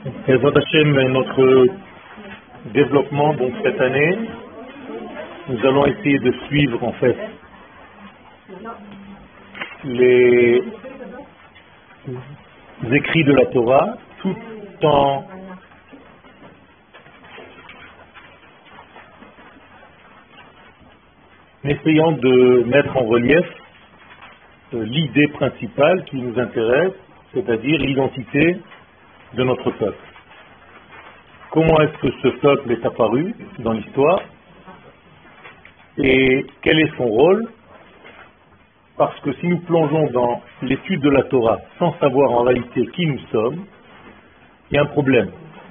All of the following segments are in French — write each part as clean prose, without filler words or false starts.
Bezrat Hashem, notre développement donc cette année, nous allons essayer de suivre en fait les écrits de la Torah tout en essayant de mettre en relief l'idée principale qui nous intéresse, c'est-à-dire l'identité de notre peuple. Comment est-ce que ce peuple est apparu dans l'histoire et quel est son rôle? Parce que si nous plongeons dans l'étude de la Torah sans savoir en réalité qui nous sommes, il y a un problème.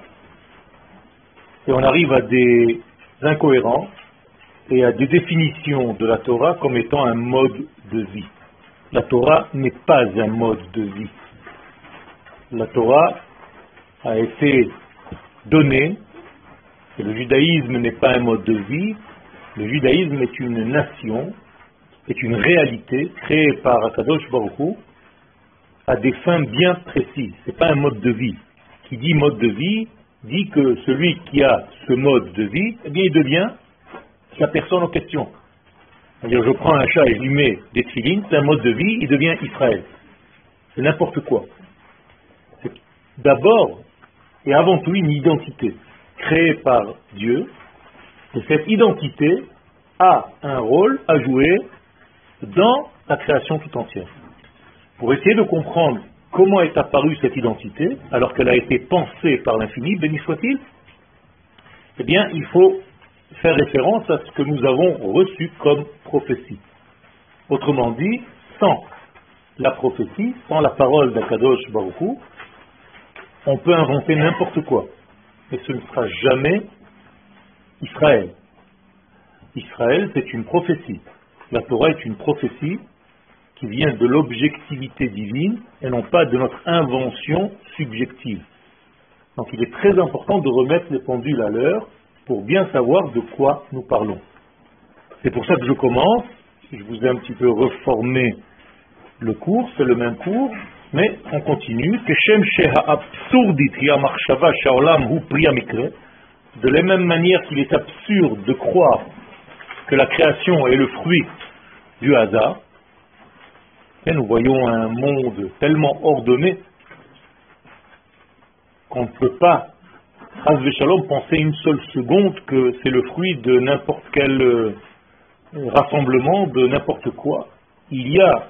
Et on arrive à des incohérences et à des définitions de la Torah comme étant un mode de vie. La Torah n'est pas un mode de vie. La Torah a été donnée, et le judaïsme n'est pas un mode de vie, le judaïsme est une nation, est une réalité créée par Akadosh Baruch Hu à des fins bien précises. Ce n'est pas un mode de vie. Qui dit mode de vie, dit que celui qui a ce mode de vie, eh bien il devient la personne en question. C'est-à-dire, je prends un chat et je lui mets des tefilines, c'est un mode de vie, il devient Israël. C'est n'importe quoi. C'est d'abord et avant tout une identité créée par Dieu, et cette identité a un rôle à jouer dans la création tout entière. Pour essayer de comprendre comment est apparue cette identité, alors qu'elle a été pensée par l'infini, béni soit-il, eh bien, il faut faire référence à ce que nous avons reçu comme prophétie. Autrement dit, sans la prophétie, sans la parole d'Akadosh Baruch Hu, on peut inventer n'importe quoi, mais ce ne sera jamais Israël. Israël, c'est une prophétie. La Torah est une prophétie qui vient de l'objectivité divine et non pas de notre invention subjective. Donc il est très important de remettre les pendules à l'heure pour bien savoir de quoi nous parlons. C'est pour ça que je commence. Je vous ai un petit peu reformé le cours, c'est le même cours, mais on continue. De la même manière qu'il est absurde de croire que la création est le fruit du hasard, et nous voyons un monde tellement ordonné qu'on ne peut pas, penser une seule seconde que c'est le fruit de n'importe quel rassemblement, de n'importe quoi. Il y a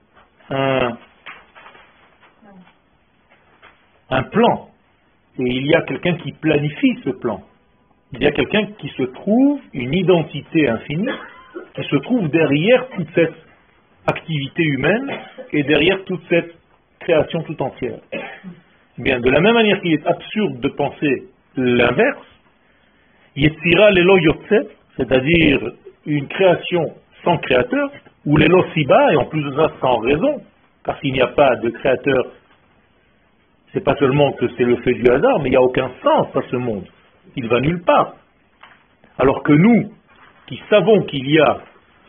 un plan, et il y a quelqu'un qui planifie ce plan. Il y a quelqu'un qui se trouve, une identité infinie, qui se trouve derrière toute cette activité humaine et derrière toute cette création tout entière. Bien, de la même manière qu'il est absurde de penser l'inverse, Yetzira lelo yotze, c'est-à-dire une création sans créateur, ou lelo siba, et en plus de ça sans raison, car s'il n'y a pas de créateur, c'est pas seulement que c'est le fait du hasard, mais il n'y a aucun sens à ce monde. Il va nulle part. Alors que nous, qui savons qu'il y a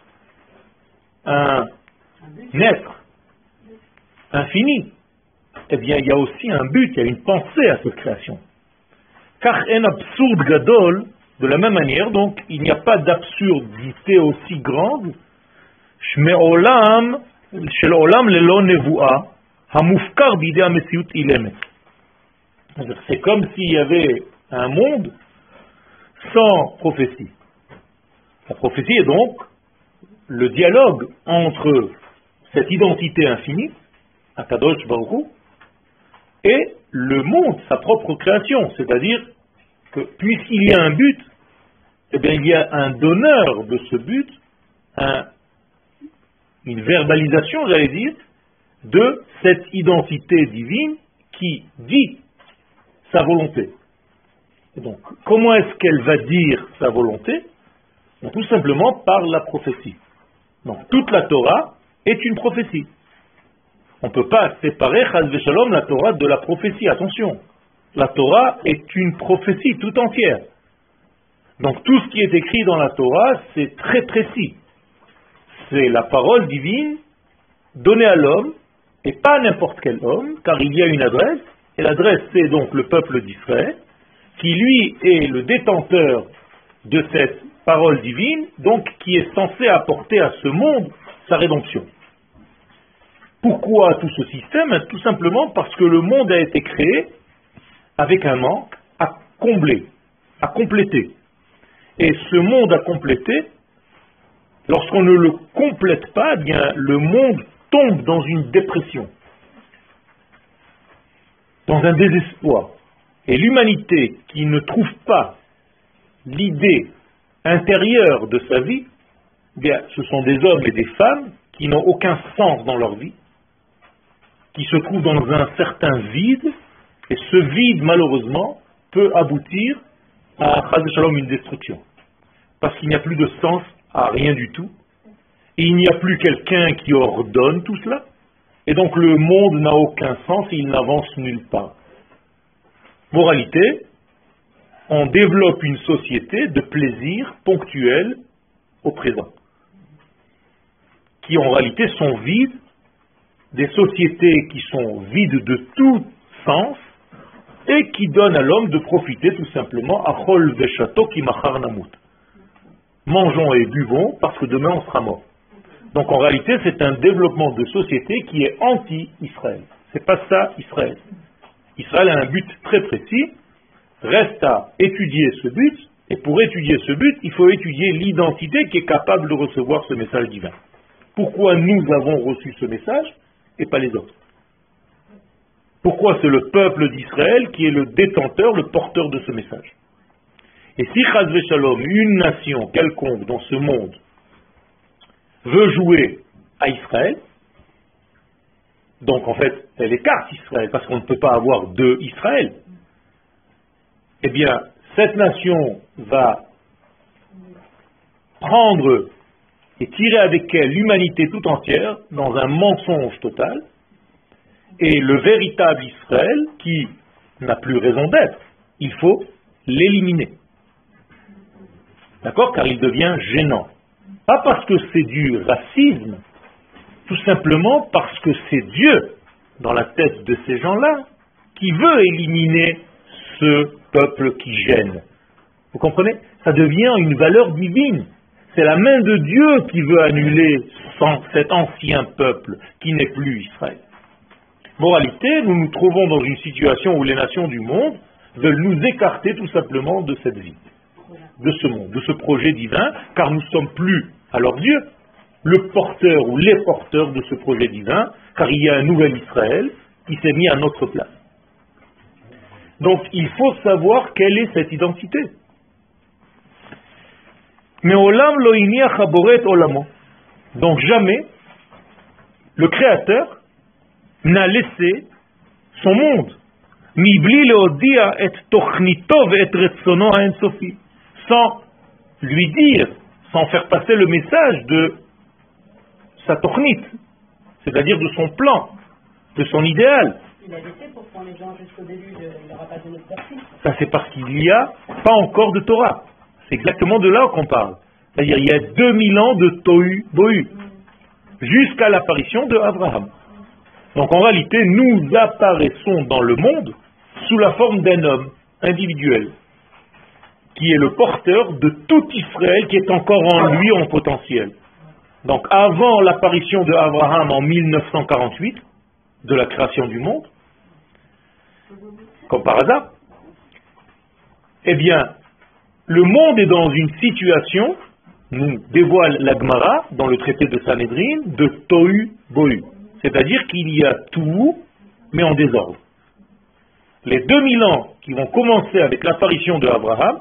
un être infini, eh bien il y a aussi un but, il y a une pensée à cette création. Car un absurde gadol, de la même manière, donc il n'y a pas d'absurdité aussi grande, shme'olam shel olam lelo nevuah hamufkar bidei hamesiut ilemet. C'est comme s'il y avait un monde sans prophétie. La prophétie est donc le dialogue entre cette identité infinie, Akadosh Baruch Hu, et le monde, sa propre création. C'est-à-dire que puisqu'il y a un but, eh bien il y a un donneur de ce but, une verbalisation, j'allais dire, de cette identité divine qui dit sa volonté. Et donc, comment est-ce qu'elle va dire sa volonté? Tout simplement par la prophétie. Donc, toute la Torah est une prophétie. On ne peut pas séparer, chas v'shalom, la Torah de la prophétie. Attention, la Torah est une prophétie tout entière. Donc, tout ce qui est écrit dans la Torah, c'est très précis. C'est la parole divine donnée à l'homme, et pas à n'importe quel homme, car il y a une adresse, Et l'adresse, c'est donc le peuple d'Israël, qui lui est le détenteur de cette parole divine, donc qui est censé apporter à ce monde sa rédemption. Pourquoi tout ce système? Tout simplement parce que le monde a été créé avec un manque à combler, à compléter. Et ce monde à compléter, lorsqu'on ne le complète pas, eh bien, le monde tombe dans une dépression, dans un désespoir. Et l'humanité qui ne trouve pas l'idée intérieure de sa vie, eh bien, ce sont des hommes et des femmes qui n'ont aucun sens dans leur vie, qui se trouvent dans un certain vide, et ce vide, malheureusement, peut aboutir à une destruction. Parce qu'il n'y a plus de sens à rien du tout, et il n'y a plus quelqu'un qui ordonne tout cela, et donc le monde n'a aucun sens et il n'avance nulle part. Moralité, on développe une société de plaisir ponctuel au présent, qui en réalité sont vides, des sociétés qui sont vides de tout sens, et qui donnent à l'homme de profiter tout simplement à Chol Veshato qui machar namut. Mangeons et buvons parce que demain on sera mort. Donc en réalité c'est un développement de société qui est anti-Israël. C'est pas ça Israël. Israël a un but très précis, reste à étudier ce but, et pour étudier ce but, il faut étudier l'identité qui est capable de recevoir ce message divin. Pourquoi nous avons reçu ce message et pas les autres? Pourquoi c'est le peuple d'Israël qui est le détenteur, le porteur de ce message? Et si Chas v'Shalom, une nation quelconque dans ce monde veut jouer à Israël, donc en fait elle écarte Israël parce qu'on ne peut pas avoir deux Israël, eh bien cette nation va prendre et tirer avec elle l'humanité tout entière dans un mensonge total, et le véritable Israël qui n'a plus raison d'être, il faut l'éliminer. D'accord? Car il devient gênant. Pas parce que c'est du racisme, tout simplement parce que c'est Dieu, dans la tête de ces gens-là, qui veut éliminer ce peuple qui gêne. Vous comprenez? Ça devient une valeur divine. C'est la main de Dieu qui veut annuler cet ancien peuple qui n'est plus Israël. Moralité, nous nous trouvons dans une situation où les nations du monde veulent nous écarter tout simplement de cette vie, de ce monde, de ce projet divin, car nous ne sommes plus, alors Dieu, le porteur ou les porteurs de ce projet divin, car il y a un nouvel Israël qui s'est mis à notre place. Donc il faut savoir quelle est cette identité. Mais olam lo iniach haboret olamo. Donc jamais le Créateur n'a laissé son monde, mibli leodia et tochnito ve et retsono haensofi, sans lui dire, sans faire passer le message de sa tochnit, c'est-à-dire de son plan, de son idéal. Il a laissé pour prendre les gens jusqu'au début, il n'aura pas donné de partie. Ça c'est parce qu'il n'y a pas encore de Torah. C'est exactement de là qu'on parle. C'est-à-dire il y a 2000 ans de Tohu Bohu, jusqu'à l'apparition de Abraham. Donc en réalité, nous apparaissons dans le monde sous la forme d'un homme individuel, qui est le porteur de tout Israël qui est encore en lui en potentiel. Donc avant l'apparition de Abraham en 1948, de la création du monde, comme par hasard, eh bien, le monde est dans une situation, nous dévoile la Gemara dans le traité de Sanhedrin, de Tohu Bohu. C'est-à-dire qu'il y a tout, mais en désordre. Les 2000 ans qui vont commencer avec l'apparition de Abraham,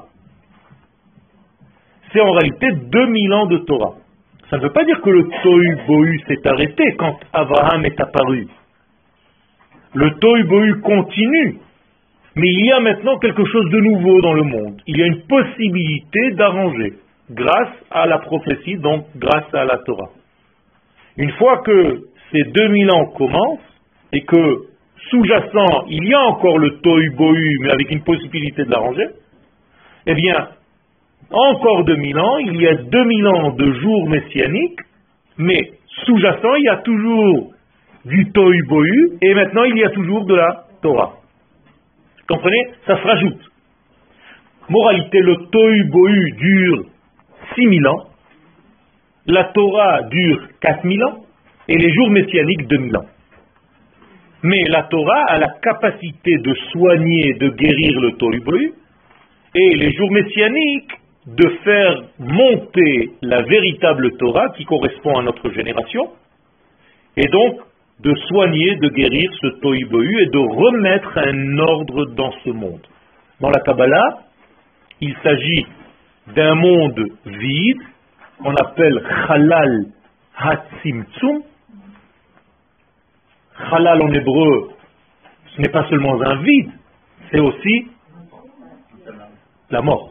c'est en réalité 2000 ans de Torah. Ça ne veut pas dire que le Tohu Bohu s'est arrêté quand Abraham est apparu. Le Tohu Bohu continue, mais il y a maintenant quelque chose de nouveau dans le monde. Il y a une possibilité d'arranger, grâce à la prophétie, donc grâce à la Torah. Une fois que ces 2000 ans commencent, et que sous-jacent, il y a encore le Tohu Bohu, mais avec une possibilité de l'arranger, eh bien, encore 2000 ans, il y a 2000 ans de jours messianiques, mais sous-jacent, il y a toujours du Tohu Bohu, et maintenant il y a toujours de la Torah. Comprenez? Ça se rajoute. Moralité, le Tohu Bohu dure 6000 ans, la Torah dure 4000 ans, et les jours messianiques 2000 ans. Mais la Torah a la capacité de soigner, de guérir le Tohu Bohu, et les jours messianiques de faire monter la véritable Torah qui correspond à notre génération, et donc de soigner, de guérir ce Tohu Bohu et de remettre un ordre dans ce monde. Dans la Kabbalah, il s'agit d'un monde vide, qu'on appelle Chalal Hatzimtzum. Chalal en hébreu, ce n'est pas seulement un vide, c'est aussi la mort.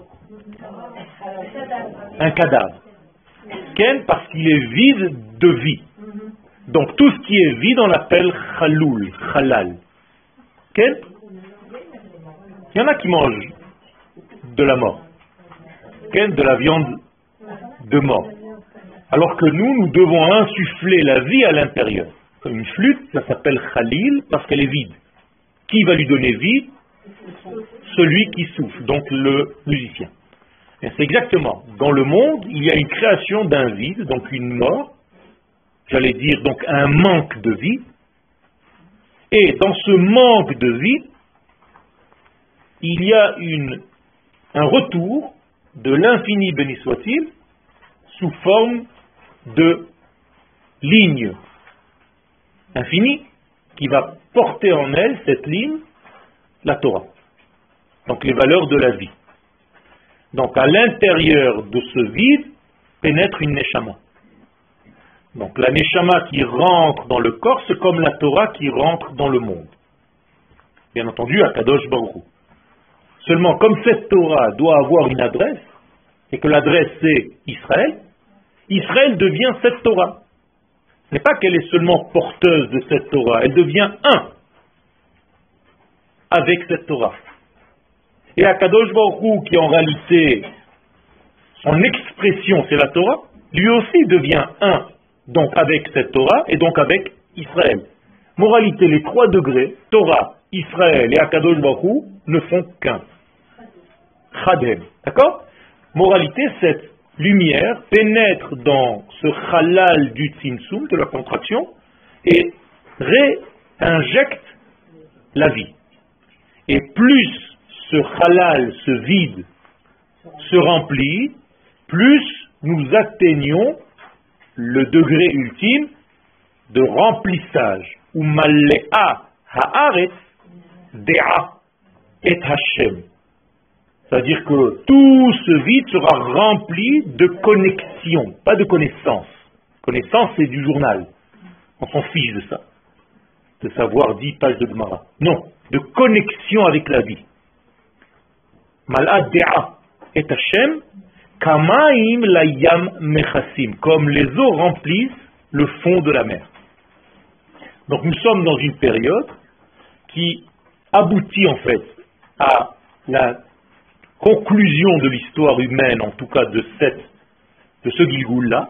Un cadavre. Ken, parce qu'il est vide de vie. Donc tout ce qui est vide, on l'appelle Chaloul, Chalal. Ken? Il y en a qui mangent de la mort. Ken? De la viande de mort. Alors que nous devons insuffler la vie à l'intérieur. Comme une flûte, ça s'appelle Khalil parce qu'elle est vide. Qui va lui donner vie? Celui qui souffle, donc le musicien. Et c'est exactement, dans le monde, il y a une création d'un vide, donc une mort, j'allais dire donc un manque de vie, et dans ce manque de vie, il y a un retour de l'infini béni soit-il, sous forme de ligne infinie, qui va porter en elle, cette ligne, la Torah. Donc les valeurs de la vie. Donc à l'intérieur de ce vide pénètre une neshama. Donc la neshama qui rentre dans le corps, c'est comme la Torah qui rentre dans le monde. Bien entendu, à Kadosh Baruch Hu. Seulement, comme cette Torah doit avoir une adresse, et que l'adresse c'est Israël, Israël devient cette Torah. Ce n'est pas qu'elle est seulement porteuse de cette Torah, elle devient un avec cette Torah. Et Akadosh Baruch Hu, qui en réalité, son expression c'est la Torah, lui aussi devient un, donc avec cette Torah, et donc avec Israël. Moralité, les 3 degrés, Torah, Israël et Akadosh Baruch Hu, ne font qu'un. Chadem. D'accord? Moralité, cette lumière pénètre dans ce halal du tzimtzum, de la contraction, et réinjecte la vie. Et plus ce halal, ce vide, se remplit, plus nous atteignons le degré ultime de remplissage, ou malle'a haaretz de'a et Hashem. C'est-à-dire que tout ce vide sera rempli de connexion, pas de connaissance. Connaissance, c'est du journal. On s'en fiche de ça. De savoir 10 pages de Gemara. Non, de connexion avec la vie. Mal'a de'a et Hashem, kamaim layam mechasim, comme les eaux remplissent le fond de la mer. Donc nous sommes dans une période qui aboutit en fait à la conclusion de l'histoire humaine, en tout cas de ce Gilgoul-là,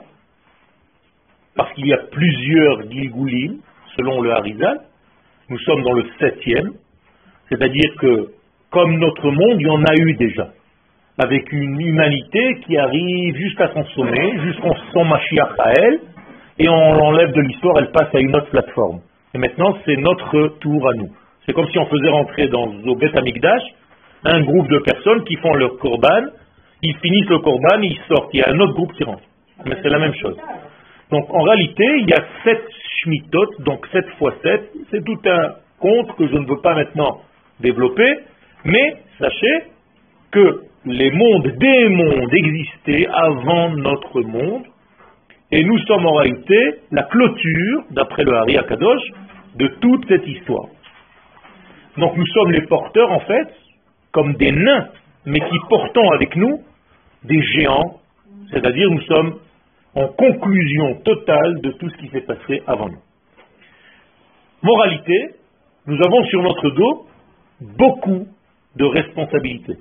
parce qu'il y a plusieurs Gilgoulim, selon le Harizal. Nous sommes dans le 7e, c'est-à-dire que, comme notre monde, il y en a eu déjà, avec une humanité qui arrive jusqu'à son sommet, jusqu'à son Mashiach à elle, et on l'enlève de l'histoire, elle passe à une autre plateforme. Et maintenant, c'est notre tour à nous. C'est comme si on faisait rentrer dans le Beth Amikdash un groupe de personnes qui font leur korban, ils finissent le korban, ils sortent. Il y a un autre groupe qui rentre. Mais c'est la même chose. Donc en réalité, il y a 7 shmitot, donc 7 fois 7. C'est tout un compte que je ne veux pas maintenant développer, mais sachez que les mondes des mondes existaient avant notre monde, et nous sommes en réalité la clôture, d'après le Hari Akadosh, de toute cette histoire. Donc nous sommes les porteurs en fait, comme des nains, mais qui portons avec nous des géants, c'est-à-dire nous sommes en conclusion totale de tout ce qui s'est passé avant nous. Moralité, nous avons sur notre dos beaucoup de responsabilités.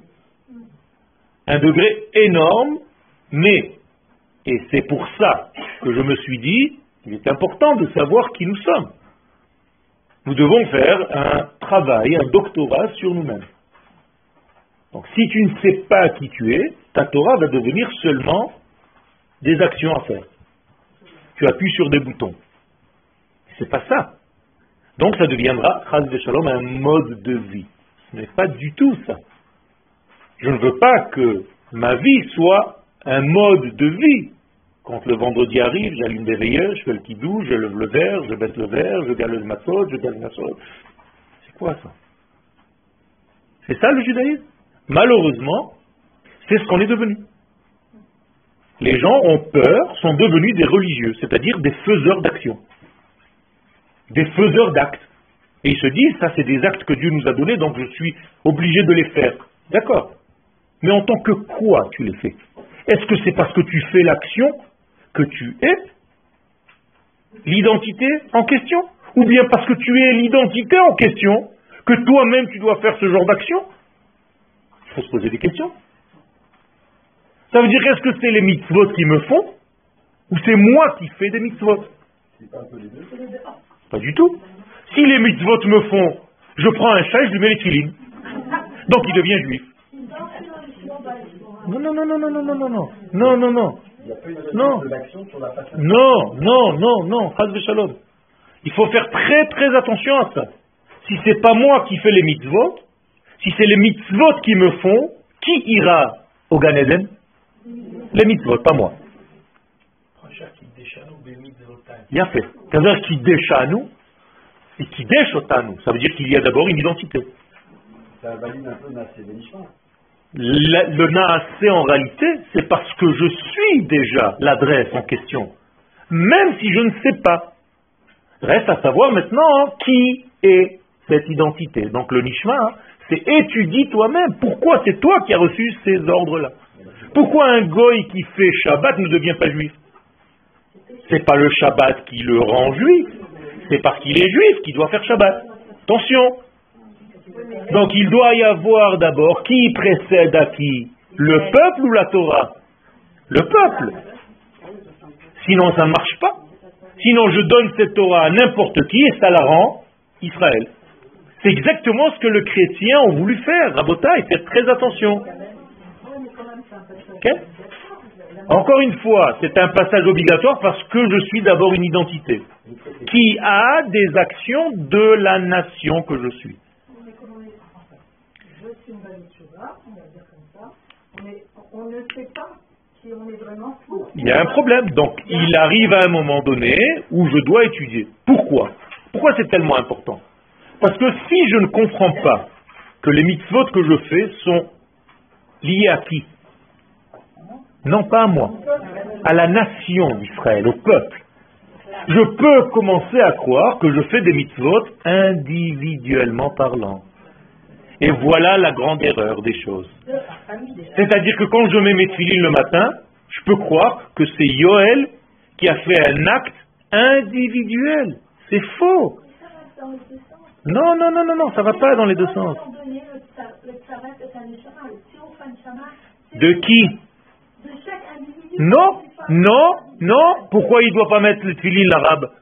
Un degré énorme, mais, et c'est pour ça que je me suis dit, il est important de savoir qui nous sommes. Nous devons faire un travail, un doctorat sur nous-mêmes. Donc si tu ne sais pas qui tu es, ta Torah va devenir seulement des actions à faire. Tu appuies sur des boutons. C'est pas ça. Donc ça deviendra, chas v'shalom, un mode de vie. Ce n'est pas du tout ça. Je ne veux pas que ma vie soit un mode de vie. Quand le vendredi arrive, j'allume des veilleurs, je fais le kidou, je lève le verre, je baisse le verre, je gale le matzot, je gale le matzot. C'est quoi ça? C'est ça le judaïsme? Malheureusement, c'est ce qu'on est devenu. Les gens ont peur, sont devenus des religieux, c'est-à-dire des faiseurs d'actions. Des faiseurs d'actes. Et ils se disent, ça c'est des actes que Dieu nous a donnés, donc je suis obligé de les faire. D'accord. Mais en tant que quoi tu les fais? Est-ce que c'est parce que tu fais l'action que tu es l'identité en question? Ou bien parce que tu es l'identité en question que toi-même tu dois faire ce genre d'action? Il faut se poser des questions. Ça veut dire, est-ce que c'est les mitzvot qui me font? Ou c'est moi qui fais des mitzvot? Pas du tout. Si les mitzvot me font, je prends un chat et je lui mets les tefilines. Donc il devient juif. Non, non, non, non, non, non, non, non, non, non, non, non, non, non, non, non, chas v'shalom. Il faut faire très très attention à ça. Si c'est pas moi qui fais les mitzvot, si c'est les mitzvot qui me font, qui ira au Gan Eden? Les mitzvot, pas moi. Il y a fait. C'est-à-dire qui déchanu et qui déchotanu. Ça veut dire qu'il y a d'abord une identité. Ça valide un peu Naasé Benishma. Le Naasé en réalité, c'est parce que je suis déjà l'adresse en question. Même si je ne sais pas. Reste à savoir maintenant qui est cette identité. Donc le Nishma, c'est étudie toi-même. Pourquoi c'est toi qui as reçu ces ordres-là? Pourquoi un goy qui fait Shabbat ne devient pas juif? C'est pas le Shabbat qui le rend juif, c'est parce qu'il est juif qu'il doit faire Shabbat. Attention. Donc il doit y avoir d'abord qui précède à qui? Le peuple ou la Torah? Le peuple. Sinon ça ne marche pas. Sinon je donne cette Torah à n'importe qui et ça la rend Israël. C'est exactement ce que le chrétien a voulu faire. Rabotai, faites très attention. Okay? Encore une fois, c'est un passage obligatoire parce que je suis d'abord une identité qui a des actions de la nation que je suis. On ne sait pas si on est vraiment fou. Il y a un problème. Donc, il arrive à un moment donné où je dois étudier. Pourquoi? Pourquoi c'est tellement important? Parce que si je ne comprends pas que les mitzvot que je fais sont liés à qui? Non, pas à moi. À la nation d'Israël, au peuple. Je peux commencer à croire que je fais des mitzvot individuellement parlant. Et voilà la grande erreur des choses. C'est-à-dire que quand je mets mes tefilines le matin, je peux croire que c'est Yoël qui a fait un acte individuel. C'est faux. Non, non, non, non, non, ça ne va pas dans les deux sens. De qui? Non, non, non. Pourquoi il ne doit pas mettre le tefilin l'arabe?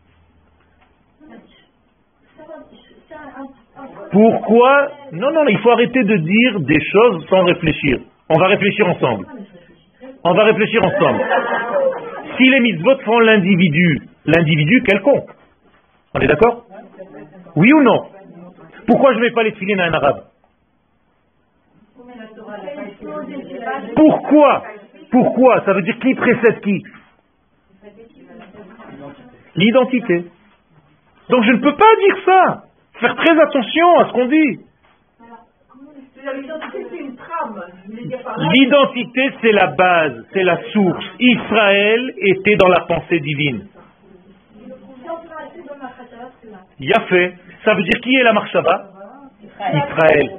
Pourquoi? Non, non, il faut arrêter de dire des choses sans réfléchir. On va réfléchir ensemble. On va réfléchir ensemble. Si les mitzvot font l'individu quelconque. On est d'accord? Oui ou non? Pourquoi je ne mets pas les tefilin à un arabe? Pourquoi? Pourquoi? Ça veut dire qui précède qui? L'identité. Donc je ne peux pas dire ça. Faire très attention à ce qu'on dit. L'identité, c'est la base, c'est la source. Israël était dans la pensée divine. Il a fait. Ça veut dire qui est la Marshava? Israël.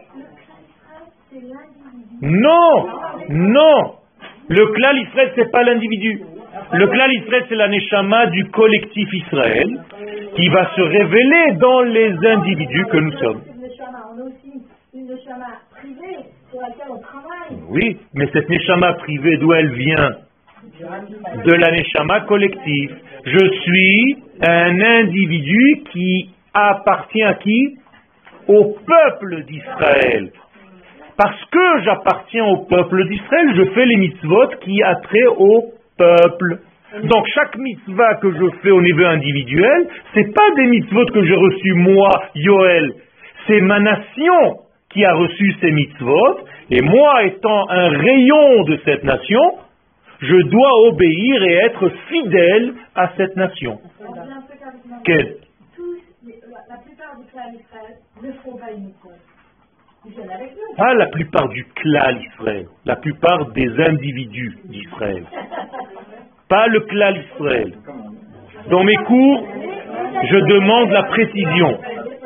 Non, non. Le klal Israël, c'est pas l'individu. Le klal Israël, c'est la neshama du collectif Israël qui va se révéler dans les individus que nous sommes. Oui, mais cette neshama privée, d'où elle vient? De la neshama collective. Je suis un individu qui appartient à qui? Au peuple d'Israël. Parce que j'appartiens au peuple d'Israël, je fais les mitzvot qui a trait au peuple. Donc chaque mitzvah que je fais au niveau individuel, c'est pas des mitzvot que j'ai reçus moi, Yoel. C'est ma nation qui a reçu ces mitzvot, et moi étant un rayon de cette nation, je dois obéir et être fidèle à cette nation. Quel? La plupart du clan Israël ne font pas une mitzvah. Ils viennent avec nous. Pas la plupart du clan Israël, la plupart des individus d'Israël. Pas le clan Israël. Dans mes cours, je demande la précision.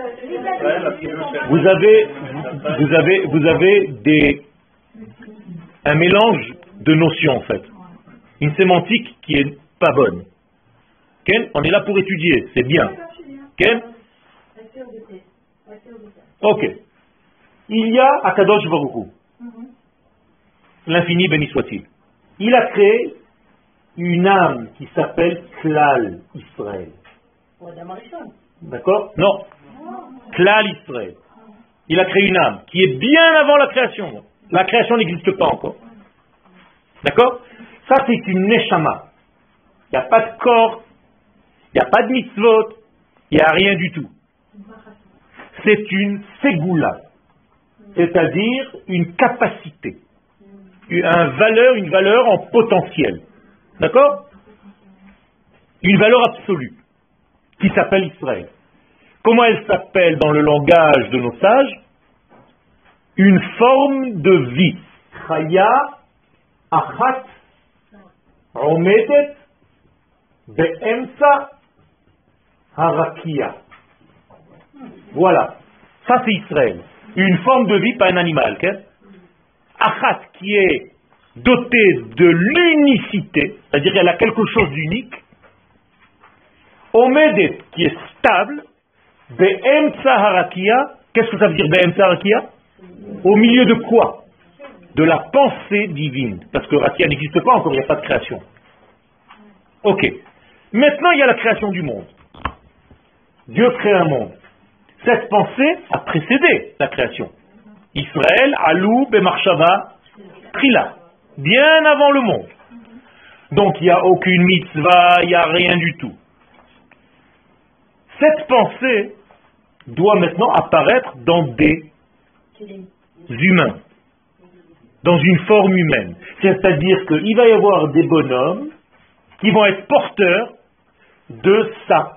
Vous avez un mélange de notions en fait. Une sémantique qui est pas bonne. Ken, on est là pour étudier, c'est bien. Ken? Ok. Il y a Akadosh Baruch Hu. L'infini béni soit-il. Il a créé une âme qui s'appelle Klal Israël. D'accord? Non. Klal Israël. Il a créé une âme qui est bien avant la création. La création n'existe pas encore. D'accord? Ça, c'est une neshama. Il n'y a pas de corps, il n'y a pas de mitzvot, il n'y a rien du tout. C'est une ségoula, c'est-à-dire une capacité, une valeur en potentiel. D'accord? Une valeur absolue, qui s'appelle Israël. Comment elle s'appelle dans le langage de nos sages? Une forme de vie. Chaya achat omedet be'emsa harakia. Voilà. Ça c'est Israël. Une forme de vie, pas un animal. Achat qui est dotée de l'unicité, c'est-à-dire qu'elle a quelque chose d'unique. Omedet qui est stable. Be'emsa harakia. Qu'est-ce que ça veut dire be'emsa harakia? Au milieu de quoi? De la pensée divine. Parce que Rakia n'existe pas encore, il n'y a pas de création. Ok. Maintenant, il y a la création du monde. Dieu crée un monde. Cette pensée a précédé la création. Israël, Alou, Bemarshava, Trila. Bien avant le monde. Donc, il n'y a aucune mitzvah, il n'y a rien du tout. Cette pensée doit maintenant apparaître dans des humains, dans une forme humaine. C'est-à-dire qu'il va y avoir des bonhommes qui vont être porteurs de ça.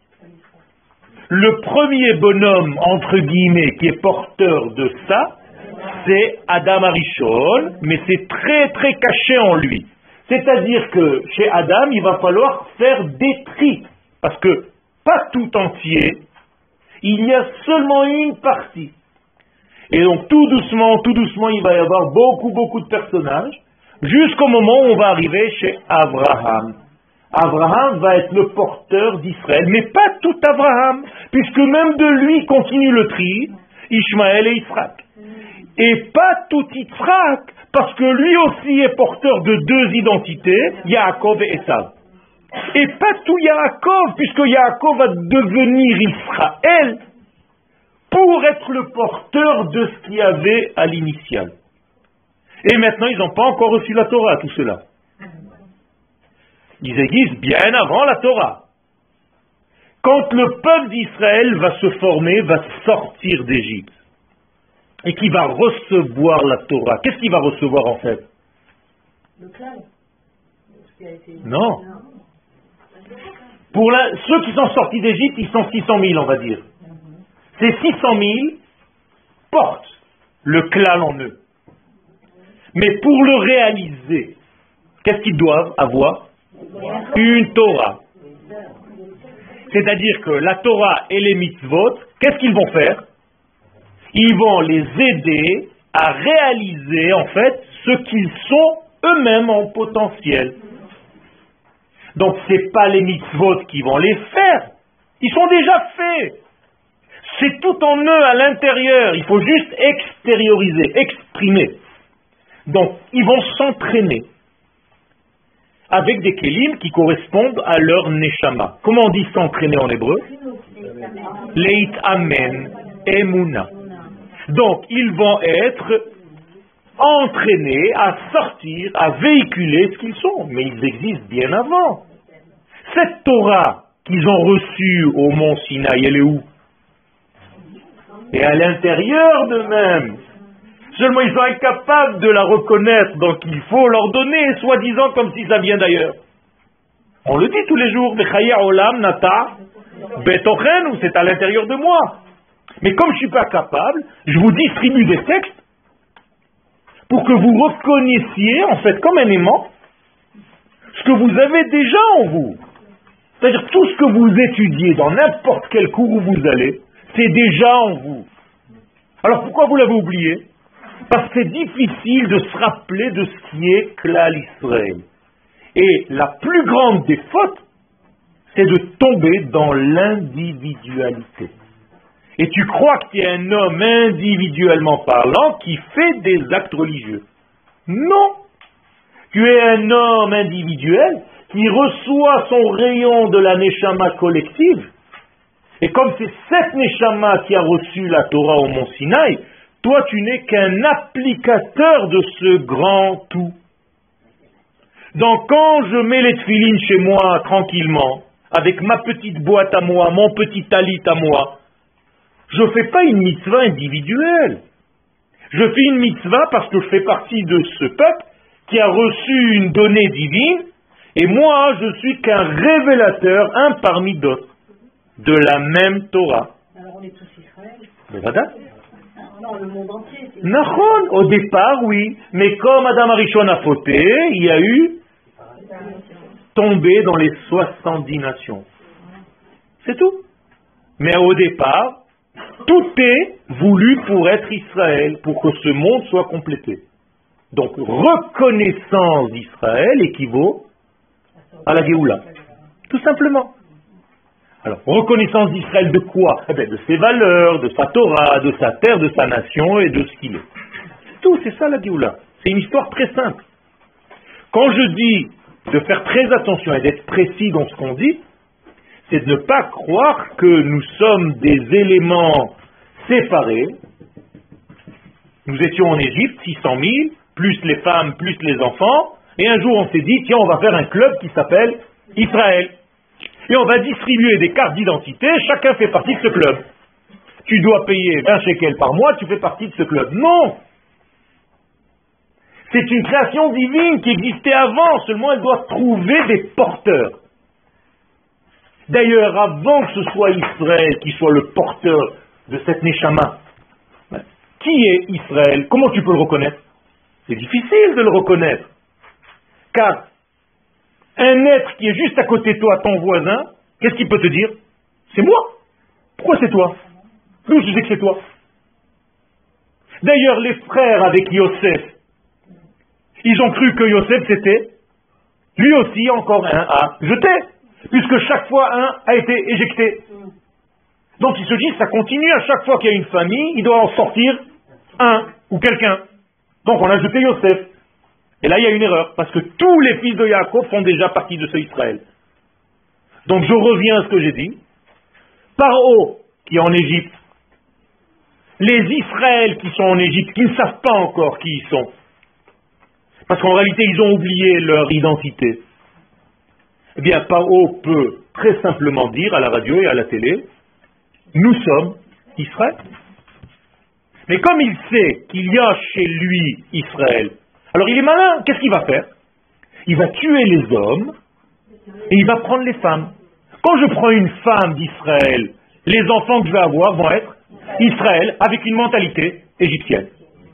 Le premier bonhomme, entre guillemets, qui est porteur de ça, c'est Adam Arishon, mais c'est très très caché en lui. C'est-à-dire que chez Adam, il va falloir faire des tris, parce que pas tout entier, il y a seulement une partie. Et donc tout doucement, il va y avoir beaucoup de personnages, jusqu'au moment où on va arriver chez Abraham. Abraham va être le porteur d'Israël, mais pas tout Abraham, puisque même de lui continue le tri, Ishmaël et Yitzhak. Et pas tout Yitzhak, parce que lui aussi est porteur de deux identités, Yaakov et Esav. Et pas tout Yaakov, puisque Yaakov va devenir Israël, pour être le porteur de ce qu'il y avait à l'initial. Et maintenant, ils n'ont pas encore reçu la Torah, tout cela. Ils existent bien avant la Torah. Quand le peuple d'Israël va se former, va sortir d'Égypte, et qui va recevoir la Torah, qu'est-ce qu'il va recevoir en fait? Le clan. Non. Pour ceux qui sont sortis d'Égypte, ils sont 600 000, on va dire. Ces 600 000 portent le clan en eux. Mais pour le réaliser, qu'est-ce qu'ils doivent avoir? Une Torah. C'est-à-dire que la Torah et les mitzvot, qu'est-ce qu'ils vont faire? Ils vont les aider à réaliser en fait ce qu'ils sont eux-mêmes en potentiel. Donc ce n'est pas les mitzvot qui vont les faire. Ils sont déjà faits. C'est tout en eux, à l'intérieur. Il faut juste extérioriser, exprimer. Donc, ils vont s'entraîner avec des kélim qui correspondent à leur neshama. Comment on dit s'entraîner en hébreu? Leit Amen Emuna. Donc, ils vont être entraînés à sortir, à véhiculer ce qu'ils sont. Mais ils existent bien avant. Cette Torah qu'ils ont reçue au mont Sinaï, elle est où? Et à l'intérieur d'eux-mêmes. Seulement ils sont incapables de la reconnaître, donc il faut leur donner, soi-disant comme si ça vient d'ailleurs. On le dit tous les jours, olam nata betochen, ou c'est à l'intérieur de moi. Mais comme je ne suis pas capable, je vous distribue des textes pour que vous reconnaissiez, en fait, comme un aimant, ce que vous avez déjà en vous. C'est-à-dire tout ce que vous étudiez dans n'importe quel cours où vous allez, c'est déjà en vous. Alors pourquoi vous l'avez oublié? Parce que c'est difficile de se rappeler de ce qui est Klal Israël. Et la plus grande des fautes, c'est de tomber dans l'individualité. Et tu crois que tu es un homme individuellement parlant qui fait des actes religieux. Non! Tu es un homme individuel qui reçoit son rayon de la Neshama collective. Et comme c'est cette Neshama qui a reçu la Torah au mont Sinaï, toi tu n'es qu'un applicateur de ce grand tout. Donc quand je mets les tefilines chez moi tranquillement, avec ma petite boîte à moi, mon petit talit à moi, je ne fais pas une mitzvah individuelle. Je fais une mitzvah parce que je fais partie de ce peuple qui a reçu une donnée divine, et moi je suis qu'un révélateur, un parmi d'autres, de la même Torah. Alors on est tous Israël. Mais voilà. Non, le monde entier. Nachon, au départ, oui. Mais comme Adam Arishon a fauté, il y a eu tombé dans les 70 nations. C'est tout. Mais au départ, tout est voulu pour être Israël, pour que ce monde soit complété. Donc, reconnaissance d'Israël équivaut à la Géoula. Tout simplement. Alors, reconnaissance d'Israël de quoi? Eh bien, de ses valeurs, de sa Torah, de sa terre, de sa nation et de ce qu'il est. Tout, c'est ça la Géoula. C'est une histoire très simple. Quand je dis de faire très attention et d'être précis dans ce qu'on dit, c'est de ne pas croire que nous sommes des éléments séparés. Nous étions en Égypte, 600 000, plus les femmes, plus les enfants, et un jour on s'est dit, tiens, on va faire un club qui s'appelle Israël. Et on va distribuer des cartes d'identité, chacun fait partie de ce club. Tu dois payer 20 shekels par mois, tu fais partie de ce club. Non! C'est une création divine qui existait avant, seulement elle doit trouver des porteurs. D'ailleurs, avant que ce soit Israël qui soit le porteur de cette Neshama, qui est Israël? Comment tu peux le reconnaître? C'est difficile de le reconnaître. Car un être qui est juste à côté de toi, ton voisin, qu'est-ce qu'il peut te dire? C'est moi. Pourquoi c'est toi? D'où je sais que c'est toi? D'ailleurs, les frères avec Yosef, ils ont cru que Yosef c'était lui aussi encore un à jeter, puisque chaque fois un a été éjecté. Donc ils se disent, ça continue, à chaque fois qu'il y a une famille, il doit en sortir un ou quelqu'un. Donc on a jeté Yosef. Et là, il y a une erreur, parce que tous les fils de Yaakov font déjà partie de ce Israël. Donc je reviens à ce que j'ai dit. Paro, qui est en Égypte, les Israëls qui sont en Égypte, qui ne savent pas encore qui ils sont, parce qu'en réalité, ils ont oublié leur identité. Eh bien, Paro peut très simplement dire à la radio et à la télé, nous sommes Israël. Mais comme il sait qu'il y a chez lui Israël, alors il est malin, qu'est-ce qu'il va faire? Il va tuer les hommes et il va prendre les femmes. Quand je prends une femme d'Israël, les enfants que je vais avoir vont être Israël avec une mentalité égyptienne.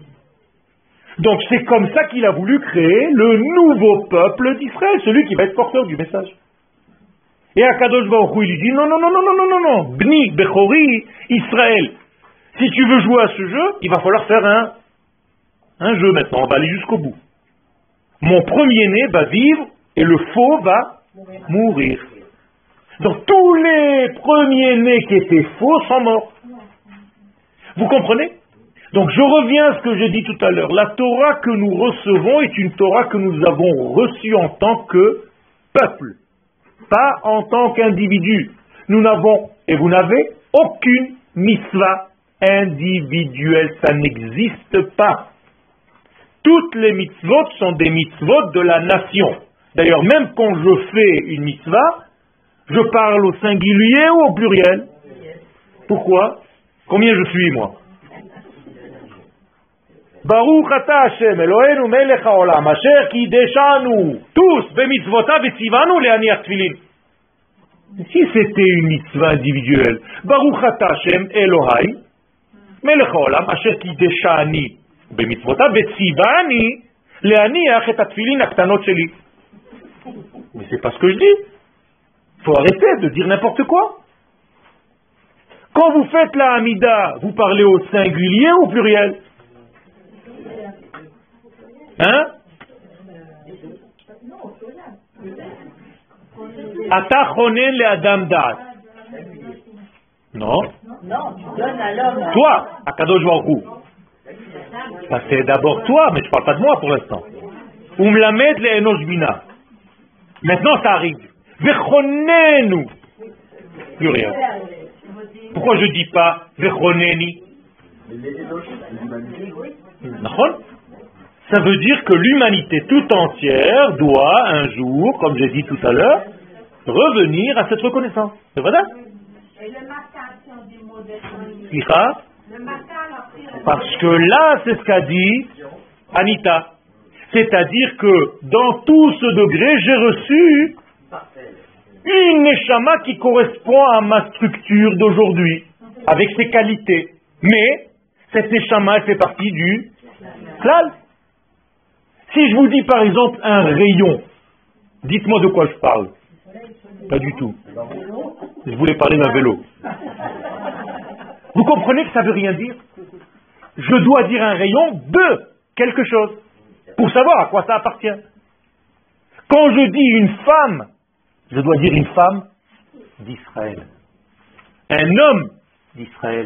Donc c'est comme ça qu'il a voulu créer le nouveau peuple d'Israël, celui qui va être porteur du message. Et Akadosh Baruch Hu, il dit non, Bni, Bechori, Israël. Si tu veux jouer à ce jeu, il va falloir faire un jeu maintenant, on va aller jusqu'au bout. Mon premier-né va vivre et le faux va mourir. Donc tous les premiers-nés qui étaient faux sont morts. Vous comprenez? Donc je reviens à ce que j'ai dit tout à l'heure. La Torah que nous recevons est une Torah que nous avons reçue en tant que peuple, pas en tant qu'individu. Nous n'avons Et vous n'avez aucune mitzvah individuelle. Ça n'existe pas. Toutes les mitzvot sont des mitzvot de la nation. D'ailleurs, même quand je fais une mitzvah, je parle au singulier ou au pluriel. Pourquoi? Combien je suis, moi? Baruch ata Hashem Eloheinu melech haolam asher kideshanu tous bemitzvotav etzivanu leaniach tefillin. Si c'était une mitzvah individuelle, Baruch ata Hashem Elohai melech haolam asher kideshani bemitzvotav etzivani leaniach et atefillin aktanot sheli. Mais c'est pas ce que je dis. Faut arrêter de dire n'importe quoi. Quand vous faites la Hamida, vous parlez au singulier ou au pluriel? Hein? Ata chonen le adam da'at. Non. Non, tu donnes à l'homme. Toi, Akadosh Baruch Hu. Ça c'est d'abord toi, mais je parle pas de moi pour l'instant. Umlamed le enosh bina. Maintenant ça arrive. Vechonenu. Plus rien. Pourquoi je dis pas Vechoneni? D'accord? Ça veut dire que l'humanité tout entière doit un jour, comme j'ai dit tout à l'heure, revenir à cette reconnaissance. C'est vrai? Et le matin, si on dit le mot d'être Slicha? le matin, après, Parce que là, c'est ce qu'a dit Anita. C'est-à-dire que dans tout ce degré, j'ai reçu une neshama qui correspond à ma structure d'aujourd'hui, avec ses qualités. Mais cette neshama, elle fait partie du klal. Si je vous dis par exemple un rayon, dites-moi de quoi je parle. Pas du tout. Je voulais parler d'un vélo. Vous comprenez que ça veut rien dire? Je dois dire un rayon de quelque chose, pour savoir à quoi ça appartient. Quand je dis une femme, je dois dire une femme d'Israël. Un homme d'Israël.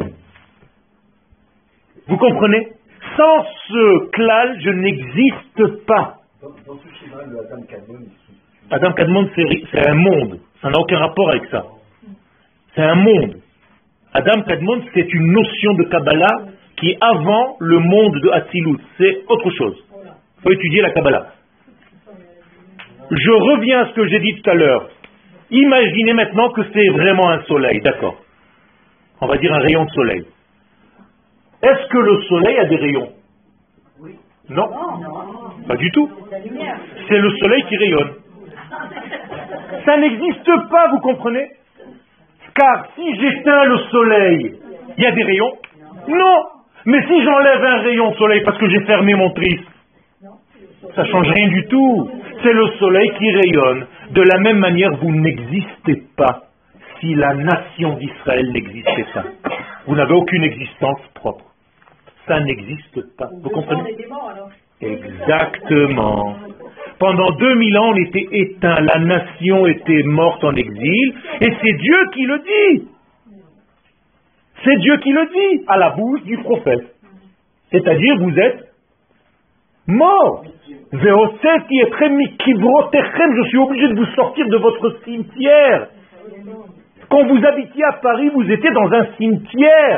Vous comprenez? Sans ce klal, je n'existe pas. Dans ce schéma de Adam Kadmon, Adam Kadmon, c'est un monde. Ça n'a aucun rapport avec ça. C'est un monde. Adam Kadmon, c'est une notion de Kabbalah qui est avant le monde de Hatzilut. C'est autre chose. Il faut étudier la Kabbalah. Je reviens à ce que j'ai dit tout à l'heure. Imaginez maintenant que c'est vraiment un soleil, d'accord? On va dire un rayon de soleil. Est-ce que le soleil a des rayons? Non, pas du tout. C'est le soleil qui rayonne. Ça n'existe pas, vous comprenez? Car si j'éteins le soleil, il y a des rayons? Non. Mais si j'enlève un rayon de soleil parce que j'ai fermé mon tris, ça ne change rien du tout. C'est le soleil qui rayonne. De la même manière, vous n'existez pas si la nation d'Israël n'existait pas. Vous n'avez aucune existence propre. Ça n'existe pas. Vous comprenez? Exactement. Pendant 2000 ans, on était éteint. La nation était morte en exil. Et c'est Dieu qui le dit. C'est Dieu qui le dit à la bouche du prophète. C'est-à-dire, vous êtes mort. Je suis obligé de vous sortir de votre cimetière. Quand vous habitiez à Paris, vous étiez dans un cimetière.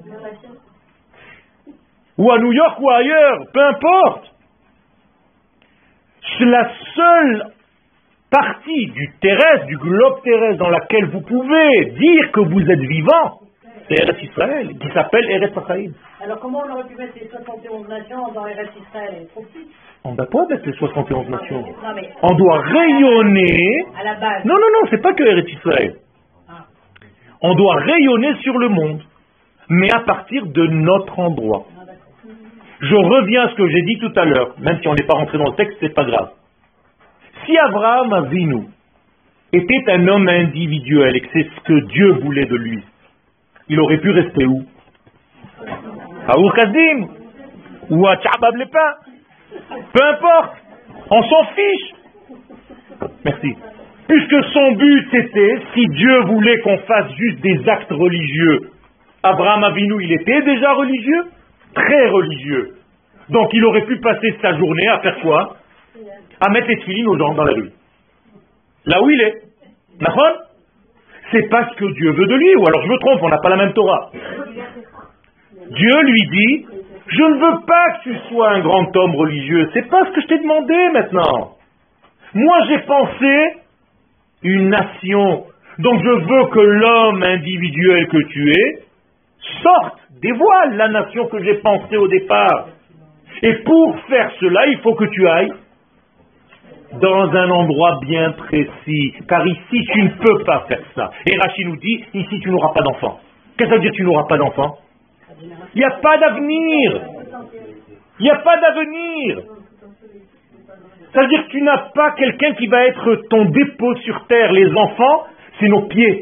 Ou à New York ou ailleurs, peu importe. C'est la seule partie du terrestre, du globe terrestre dans laquelle vous pouvez dire que vous êtes vivant. C'est Eretz Israël, qui s'appelle Eretz Hachaim. Alors comment on aurait pu mettre les 71 nations dans Eretz Israël? Elle est trop petite. On ne doit pas mettre les 71 nations. Non, mais On doit rayonner. à la base. Non, c'est pas que Eretz Israël. On doit rayonner sur le monde, mais à partir de notre endroit. Je reviens à ce que j'ai dit tout à l'heure, même si on n'est pas rentré dans le texte, c'est pas grave. Si Abraham Avinu était un homme individuel et que c'est ce que Dieu voulait de lui, il aurait pu rester où? À Ur-Kasdim ou à Tchabab les Pins. Peu importe, on s'en fiche. Merci. Puisque son but c'était, si Dieu voulait qu'on fasse juste des actes religieux, Abraham Avinu, il était déjà religieux, très religieux. Donc il aurait pu passer sa journée à faire quoi? À mettre les tefilines aux gens dans la rue. Là où il est. D'accord? c'est pas ce que Dieu veut de lui, ou alors je me trompe, on n'a pas la même Torah. Dieu lui dit, je ne veux pas que tu sois un grand homme religieux, c'est pas ce que je t'ai demandé maintenant. Moi j'ai pensé une nation, donc je veux que l'homme individuel que tu es sorte, dévoile la nation que j'ai pensée au départ. Et pour faire cela, il faut que tu ailles dans un endroit bien précis, car ici tu ne peux pas faire ça. Et Rachid nous dit, ici tu n'auras pas d'enfant. Qu'est-ce que ça veut dire tu n'auras pas d'enfant? Il n'y a pas d'avenir. Il n'y a pas d'avenir. Ça veut dire que tu n'as pas quelqu'un qui va être ton dépôt sur terre. Les enfants, c'est nos pieds.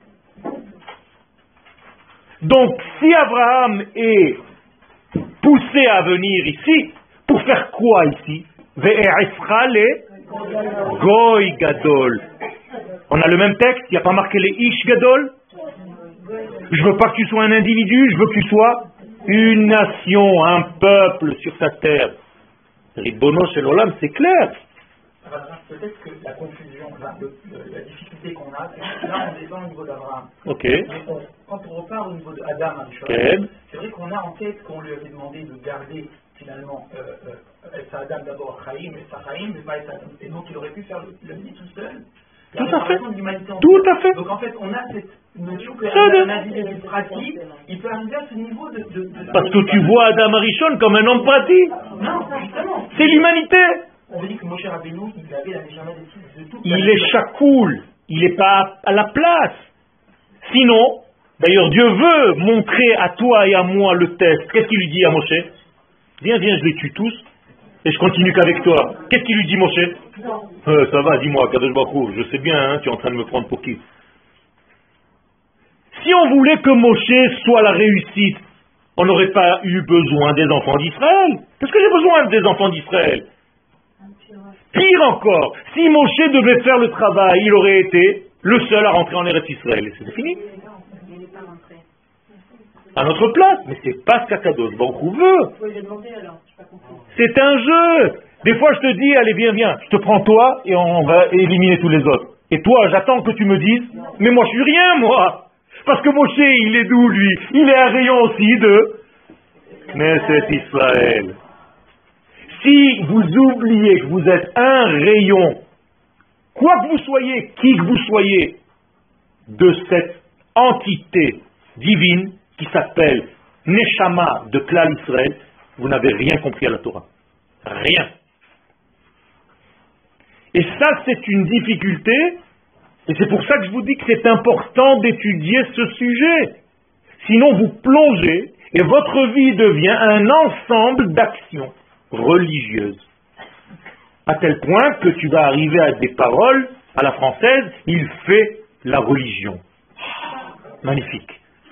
Donc, si Abraham est poussé à venir ici, pour faire quoi ici? Ve'e'esra le goy gadol. On a le même texte, il n'y a pas marqué les ish gadol. Je veux pas que tu sois un individu, je veux que tu sois une nation, un peuple sur sa terre. Ribono shel olam, c'est clair. Peut-être que la confusion, la difficulté qu'on a, c'est que là on descend au niveau d'Abraham. Ok. Mais quand on repart au niveau d'Adam, c'est vrai qu'on a en tête qu'on lui avait demandé de garder finalement Adam d'abord Chaim, et Chaim, mais pas Adam. Et donc il aurait pu faire le nid tout seul. Tout à fait. Tout à fait. Donc en fait, on a cette notion qu'un individu pratique, il peut arriver à ce niveau de... Parce que tu vois Adam Arishon comme un homme pratique. Non, justement. C'est l'humanité. On veut dire que Moshe Rabbeinu, il avait la Neshama de tout. Il est chakoul. Il n'est pas à la place. Sinon, d'ailleurs, Dieu veut montrer à toi et à moi le test. Qu'est-ce qu'il lui dit à Moshe? Viens, je les tue tous. Et je continue qu'avec toi. Qu'est-ce qu'il lui dit, Moshe? Ça va, dis-moi, Kadosh Baruch Hu, je sais bien, hein, tu es en train de me prendre pour qui? Si on voulait que Moshe soit la réussite, on n'aurait pas eu besoin des enfants d'Israël. Qu'est-ce que j'ai besoin des enfants d'Israël? Pire encore, si Moshe devait faire le travail, il aurait été le seul à rentrer en Eretz Israël. Et c'est fini. À notre place, mais c'est pas ce qu'Akadosh Baruch Hu veut. C'est un jeu. Des fois, je te dis, allez, viens, je te prends toi et on va éliminer tous les autres. Et toi, j'attends que tu me dises, mais moi, je suis rien, moi. Parce que Moshe, il est d'où, lui? Il est un rayon aussi de Knesset Israël. Si vous oubliez que vous êtes un rayon, quoi que vous soyez, qui que vous soyez, de cette entité divine qui s'appelle Neshama de Klal Israël, vous n'avez rien compris à la Torah. Rien. Et ça, c'est une difficulté, et c'est pour ça que je vous dis que c'est important d'étudier ce sujet. Sinon, vous plongez, et votre vie devient un ensemble d'actions religieuses. À tel point que tu vas arriver à des paroles, à la française, il fait la religion. Magnifique.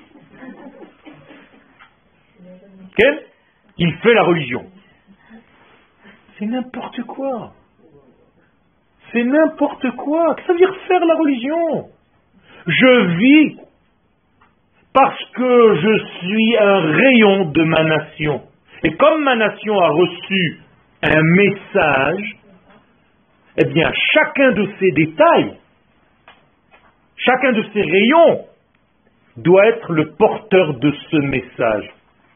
Quel? Il fait la religion. C'est n'importe quoi. C'est n'importe quoi. Qu'est-ce que ça veut dire faire la religion? Je vis parce que je suis un rayon de ma nation. Et comme ma nation a reçu un message, eh bien, chacun de ces détails, chacun de ces rayons doit être le porteur de ce message.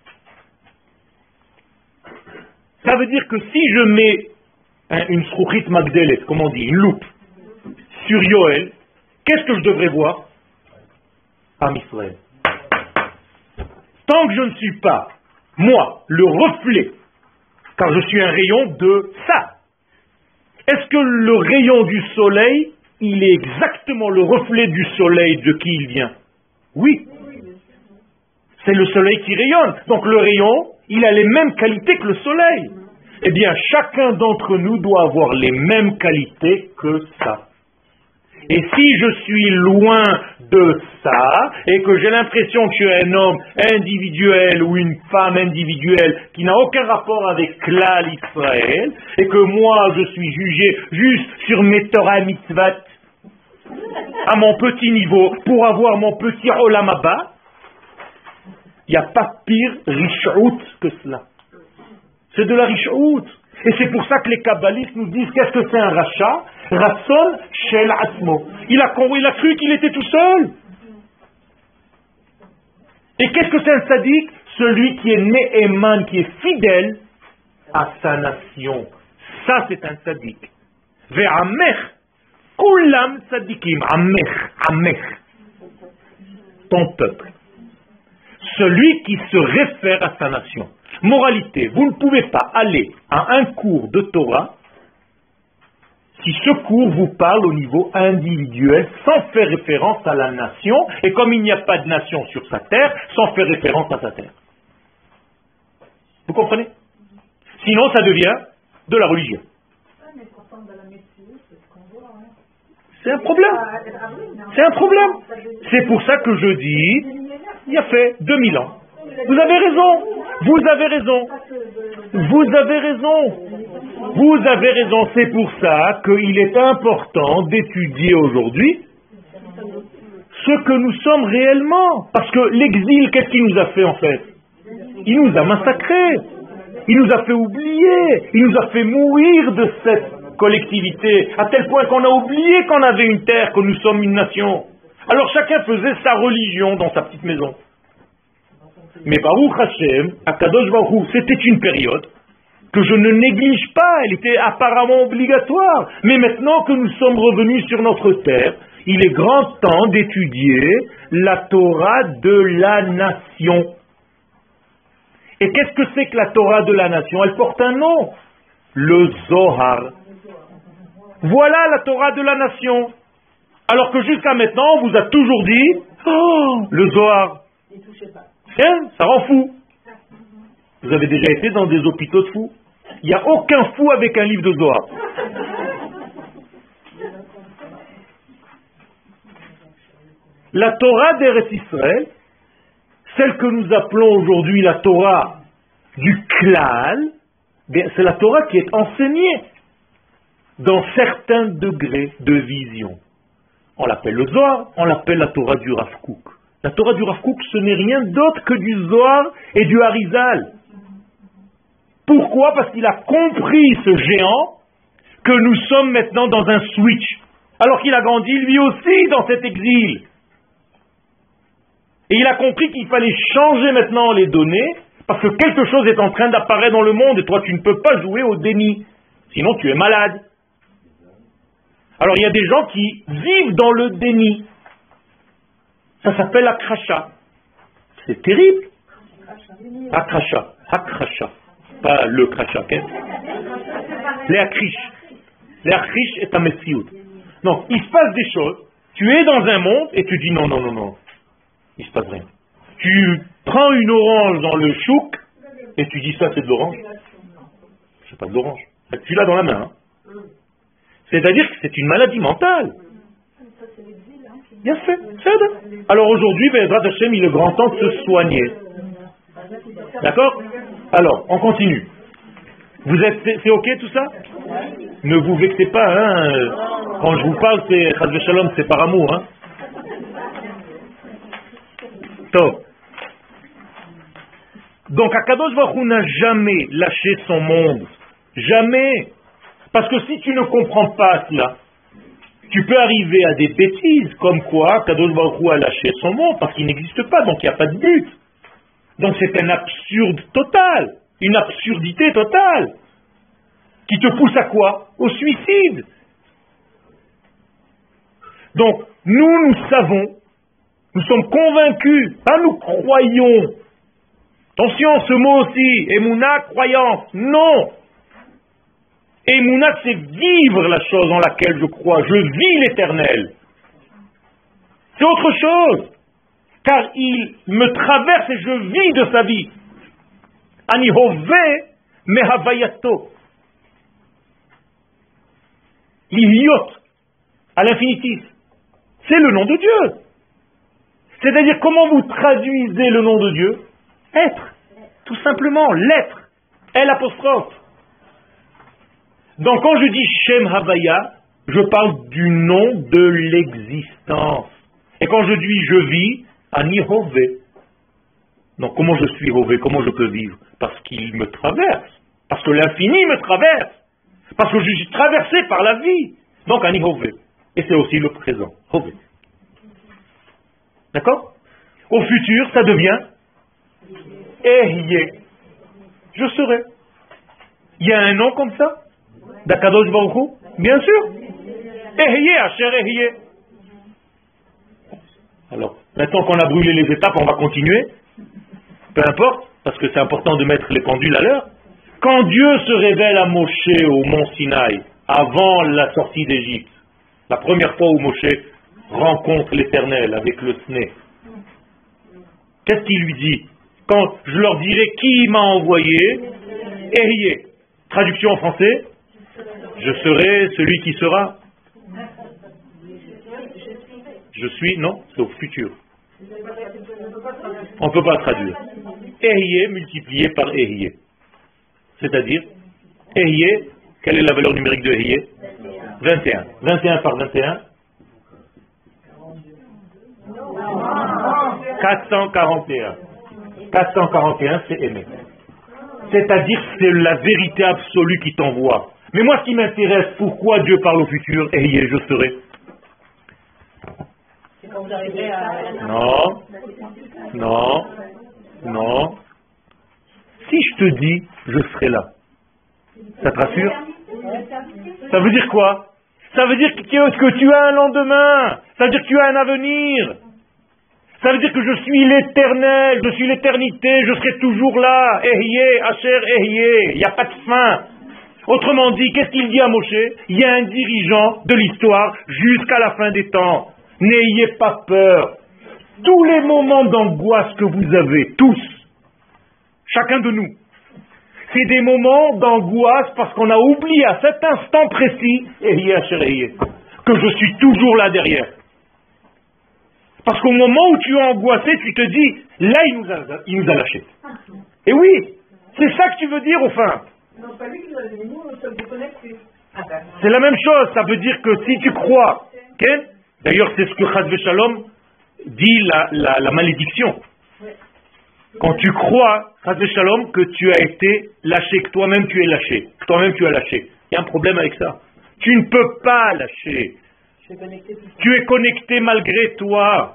Ça veut dire que si je mets une srouchit magdelet, comme on dit, une loupe, sur Yoel, qu'est-ce que je devrais voir? Am Israël. Tant que je ne suis pas, moi, le reflet, car je suis un rayon de ça, est-ce que le rayon du soleil, il est exactement le reflet du soleil de qui il vient? Oui. C'est le soleil qui rayonne. Donc le rayon, il a les mêmes qualités que le soleil. Eh bien, chacun d'entre nous doit avoir les mêmes qualités que ça. Et si je suis loin de ça, et que j'ai l'impression que je suis un homme individuel ou une femme individuelle qui n'a aucun rapport avec Klal Israël, et que moi je suis jugé juste sur mes Torah mitzvot, à mon petit niveau, pour avoir mon petit olam haba, il n'y a pas pire rishout que cela. C'est de la rishout. Et c'est pour ça que les kabbalistes nous disent qu'est-ce que c'est un rachat? Rasson shel atzmo. Il a cru qu'il était tout seul. Et qu'est-ce que c'est un sadique? Celui qui est ne'eman, qui est fidèle à sa nation. Ça, c'est un sadique. Ve'amech, kulam sadikim. Amech. Ton peuple. Celui qui se réfère à sa nation. Moralité, vous ne pouvez pas aller à un cours de Torah si ce cours vous parle au niveau individuel, sans faire référence à la nation, et comme il n'y a pas de nation sur sa terre, sans faire référence à sa terre. Vous comprenez? Sinon, ça devient de la religion. C'est un problème. C'est un problème. C'est pour ça que je dis, il y a fait 2000 ans. Vous avez raison. Vous avez raison. Vous avez raison. Vous avez raison. C'est pour ça qu'il est important d'étudier aujourd'hui ce que nous sommes réellement. Parce que l'exil, qu'est-ce qu'il nous a fait en fait? Il nous a massacrés. Il nous a fait oublier. Il nous a fait mourir de cette collectivité, à tel point qu'on a oublié qu'on avait une terre, que nous sommes une nation. Alors chacun faisait sa religion dans sa petite maison. Mais Baruch Hashem, Akadosh Baruch Hu, c'était une période que je ne néglige pas, elle était apparemment obligatoire. Mais maintenant que nous sommes revenus sur notre terre, il est grand temps d'étudier la Torah de la nation. Et qu'est-ce que c'est que la Torah de la nation? Elle porte un nom, le Zohar. Voilà la Torah de la nation. Alors que jusqu'à maintenant, on vous a toujours dit, oh, le Zohar. Ça rend fou. Vous avez déjà été dans des hôpitaux de fous? Il n'y a aucun fou avec un livre de Zohar. La Torah d'Eretz Israël, celle que nous appelons aujourd'hui la Torah du Klal, c'est la Torah qui est enseignée dans certains degrés de vision. On l'appelle le Zohar, on l'appelle la Torah du Rav Kook. La Torah du Rav Kook, ce n'est rien d'autre que du Zohar et du Harizal. Pourquoi? Parce qu'il a compris, ce géant, que nous sommes maintenant dans un switch. Alors qu'il a grandi lui aussi dans cet exil. Et il a compris qu'il fallait changer maintenant les données, parce que quelque chose est en train d'apparaître dans le monde, et toi tu ne peux pas jouer au déni. Sinon tu es malade. Alors il y a des gens qui vivent dans le déni. Ça s'appelle akrasha. C'est terrible. Akrasha. Akrasha. Pas le krasha. Okay? Les akrish. Les akrish est un messioud. Donc il se passe des choses. Tu es dans un monde et tu dis non, non, non, non. Il se passe rien. Tu prends une orange dans le chouk et tu dis ça c'est de l'orange. C'est pas de l'orange. Tu l'as dans la main. Hein. C'est-à-dire que c'est une maladie mentale. Bien fait. Alors aujourd'hui, Be'ezrat Hashem, il est grand temps de se soigner. D'accord? Alors, on continue. C'est ok tout ça? Ne vous vexez pas, hein. Quand je vous parle, c'est Chas v'Shalom, c'est par amour, hein. Top. Donc Akadosh Baruch Hu n'a jamais lâché son monde. Jamais. Parce que si tu ne comprends pas cela, tu peux arriver à des bêtises, comme quoi Akadosh Baruch Hu a lâché son monde, parce qu'il n'existe pas, donc il n'y a pas de but. Donc c'est un absurde total, une absurdité totale, qui te pousse à quoi? Au suicide. Donc nous savons, nous sommes convaincus, pas nous croyons. Attention, ce mot aussi, Emouna, croyance, non. Emouna, c'est vivre la chose en laquelle je crois. Je vis l'éternel. C'est autre chose. Car il me traverse et je vis de sa vie. Ani hove mehavayato. L'iliot, à l'infinitif. C'est le nom de Dieu. C'est-à-dire, comment vous traduisez le nom de Dieu? Être. Tout simplement, l'être. L'. Donc quand je dis Shem Havaya, je parle du nom de l'existence. Et quand je dis je vis, Ani Hove. Donc comment je suis Hove? Comment je peux vivre? Parce qu'il me traverse. Parce que l'infini me traverse. Parce que je suis traversé par la vie. Donc, Ani Hove. Et c'est aussi le présent. Hove. D'accord? Au futur, ça devient Ehyeh. Je serai. Il y a un nom comme ça? D'Akadosh Baruch Hu? Bien sûr. Ehyeh, Asher Ehyeh. Alors, maintenant qu'on a brûlé les étapes, on va continuer. Peu importe, parce que c'est important de mettre les pendules à l'heure. Quand Dieu se révèle à Moshe au mont Sinaï, avant la sortie d'Égypte, la première fois où Moshe rencontre l'Éternel avec le Sné, qu'est-ce qu'il lui dit? Quand je leur dirai qui m'a envoyé, Ehyeh. Traduction en français, je serai celui qui sera. Je suis, non, c'est au futur. On ne peut pas traduire. Ehyeh multiplié par Ehyeh. C'est-à-dire, Ehyeh, quelle est la valeur numérique de Ehyeh? 21. 21 par 21 441. 441, c'est aimer. C'est-à-dire, c'est la vérité absolue qui t'envoie. Mais moi, ce qui m'intéresse, pourquoi Dieu parle au futur, Ehyeh, je serai. Quand vous arrivez à... Non, non, non. Si je te dis, je serai là, ça te rassure? Ça veut dire quoi? Ça veut dire que tu as un lendemain. Ça veut dire que tu as un avenir. Ça veut dire que je suis l'éternel, je suis l'éternité, je serai toujours là. Ehyeh, Asher Ehyeh. Il n'y a pas de fin. Autrement dit, qu'est-ce qu'il dit à Moshe? Il y a un dirigeant de l'histoire jusqu'à la fin des temps. N'ayez pas peur. Tous les moments d'angoisse que vous avez, tous, chacun de nous, c'est des moments d'angoisse parce qu'on a oublié à cet instant précis, Ehyeh, Asher Ehyeh, que je suis toujours là derrière. Parce qu'au moment où tu es angoissé, tu te dis, là il nous a lâchés. Et oui, c'est ça que tu veux dire au fin. Non, pas lui qui nous a donné, nous sommes déconnectés. C'est la même chose, ça veut dire que si tu crois, okay? D'ailleurs c'est ce que Chas V'Shalom dit la malédiction. Quand tu crois, Chas V'Shalom, que tu as été lâché, que toi-même tu es lâché, que toi-même tu as lâché. Il y a un problème avec ça. Tu ne peux pas lâcher. Tu es connecté malgré toi.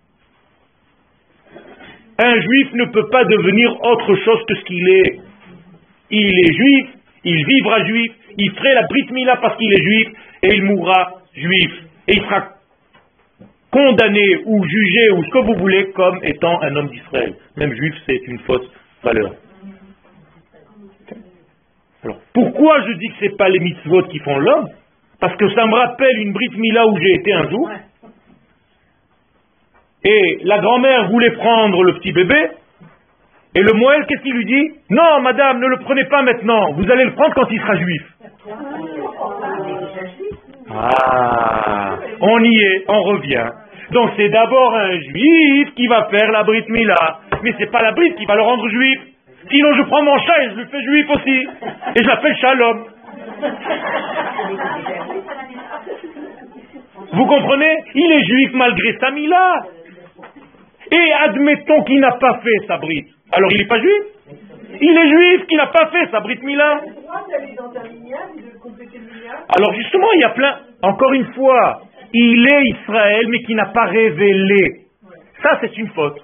Un juif ne peut pas devenir autre chose que ce qu'il est. Il est juif, il vivra juif, il ferait la Brit Mila parce qu'il est juif, et il mourra juif. Et il sera condamné ou jugé ou ce que vous voulez comme étant un homme d'Israël. Même juif, c'est une fausse valeur. Alors, pourquoi je dis que ce n'est pas les mitzvot qui font l'homme? Parce que ça me rappelle une Brit Mila où j'ai été un jour. Et la grand-mère voulait prendre le petit bébé. Et le Moël, qu'est-ce qu'il lui dit? Non, madame, ne le prenez pas maintenant. Vous allez le prendre quand il sera juif. Ah, on y est, on revient. Donc c'est d'abord un juif qui va faire la Brit Mila. Mais c'est pas la Brit qui va le rendre juif. Sinon je prends mon chat et je le fais juif aussi. Et je l'appelle Shalom. Vous comprenez? Il est juif malgré sa Mila. Et admettons qu'il n'a pas fait sa Brit. Alors il n'est pas juif? Il est juif qui n'a pas fait sa Brit Mila. Alors justement, il y a plein... Encore une fois, il est Israël, mais qui n'a pas révélé. Ça, c'est une faute.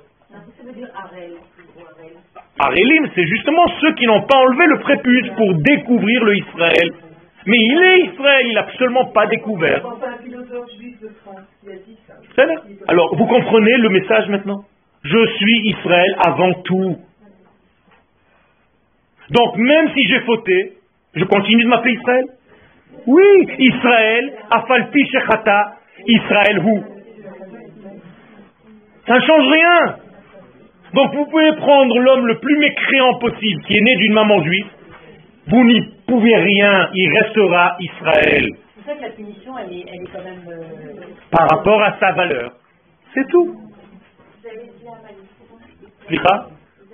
Arélim, c'est justement ceux qui n'ont pas enlevé le prépuce pour découvrir le Israël. Mais il est Israël, il n'a absolument pas découvert. Alors, vous comprenez le message maintenant? Je suis Israël avant tout. Donc, même si j'ai fauté, je continue de m'appeler Israël. Oui, Israël, Afalpi Shechata, Israël Hu. Ça ne change rien. Donc, vous pouvez prendre l'homme le plus mécréant possible, qui est né d'une maman juive, vous n'y pouvez rien, il restera Israël. C'est ça que la punition, elle est quand même... Par rapport à sa valeur. C'est tout. Slicha?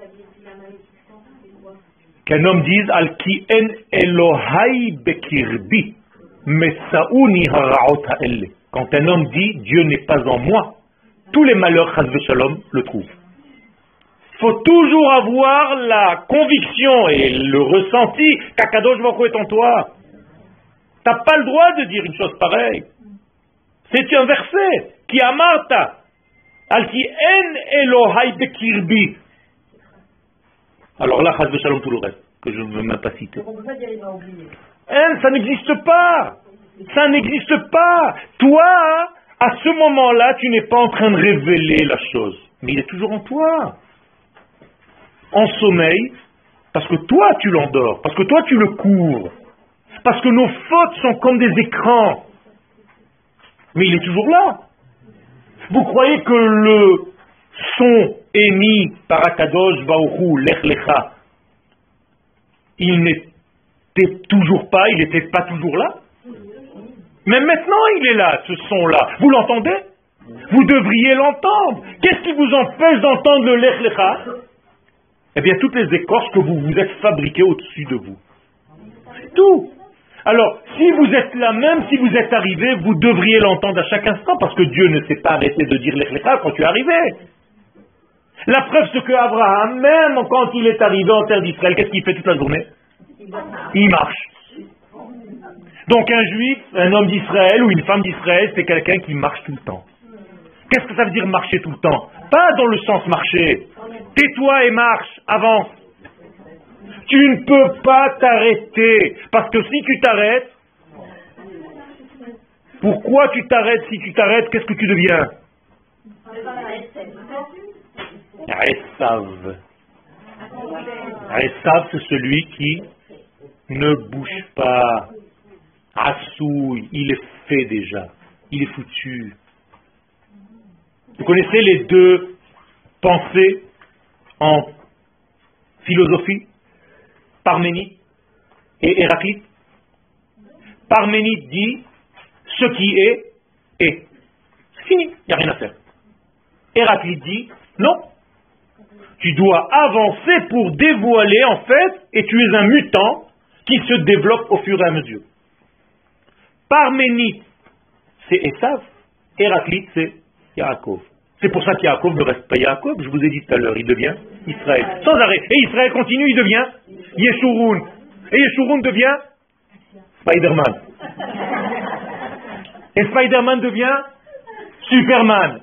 Qu'un homme dise al ki en Elohai bekirbi mesaouni haraot ha'elle. Quand un homme dit Dieu n'est pas en moi, tous les malheurs chas v'shalom le trouvent. Il faut toujours avoir la conviction et le ressenti qu'Akadosh Baruch Hu est en toi. Tu n'as pas le droit de dire une chose pareille. C'est un verset qui amarta. Al-ki en Elohai bekirbi. Alors là, chas v'shalom tout le reste, que je ne veux même pas citer. On ne peut pas dire il va oublier. Ça n'existe pas. Ça n'existe pas. Toi, à ce moment-là, tu n'es pas en train de révéler la chose. Mais il est toujours en toi. En sommeil, parce que toi, tu l'endors. Parce que toi, tu le couvres. Parce que nos fautes sont comme des écrans. Mais il est toujours là. Vous croyez que le son émis par Akadosh Baruch Hu, Lech Lecha, il n'était toujours pas, il n'était pas toujours là? Mais maintenant il est là, ce son-là. Vous l'entendez? Vous devriez l'entendre. Qu'est-ce qui vous empêche d'entendre le Lech Lecha? Eh bien, toutes les écorces que vous vous êtes fabriquées au-dessus de vous. C'est tout. Alors, si vous êtes là, même si vous êtes arrivé, vous devriez l'entendre à chaque instant, parce que Dieu ne s'est pas arrêté de dire Lech Lecha quand tu es arrivé. La preuve, c'est que Abraham, même quand il est arrivé en terre d'Israël, qu'est-ce qu'il fait toute la journée? Il marche. Donc un juif, un homme d'Israël ou une femme d'Israël, c'est quelqu'un qui marche tout le temps. Qu'est-ce que ça veut dire marcher tout le temps? Pas dans le sens marcher. Tais-toi et marche, avance. Tu ne peux pas t'arrêter. Parce que si tu t'arrêtes, pourquoi tu t'arrêtes? Si tu t'arrêtes, qu'est-ce que tu deviens? Esav. Esav, c'est celui qui ne bouge pas. Assouille, il est fait déjà. Il est foutu. Vous connaissez les deux pensées en philosophie? Parménide et Héraclite. Parménide dit ce qui est. C'est fini, il n'y a rien à faire. Héraclite dit non. Tu dois avancer pour dévoiler en fait, et tu es un mutant qui se développe au fur et à mesure. Parménide, c'est Esav. Héraclite, c'est Yaakov. C'est pour ça qu'Yaakov ne reste pas Yaakov, je vous ai dit tout à l'heure, il devient Israël. Sans arrêt. Et Israël continue, il devient Yeshurun. Et Yeshurun devient Spider-Man. Et Spider-Man devient Superman.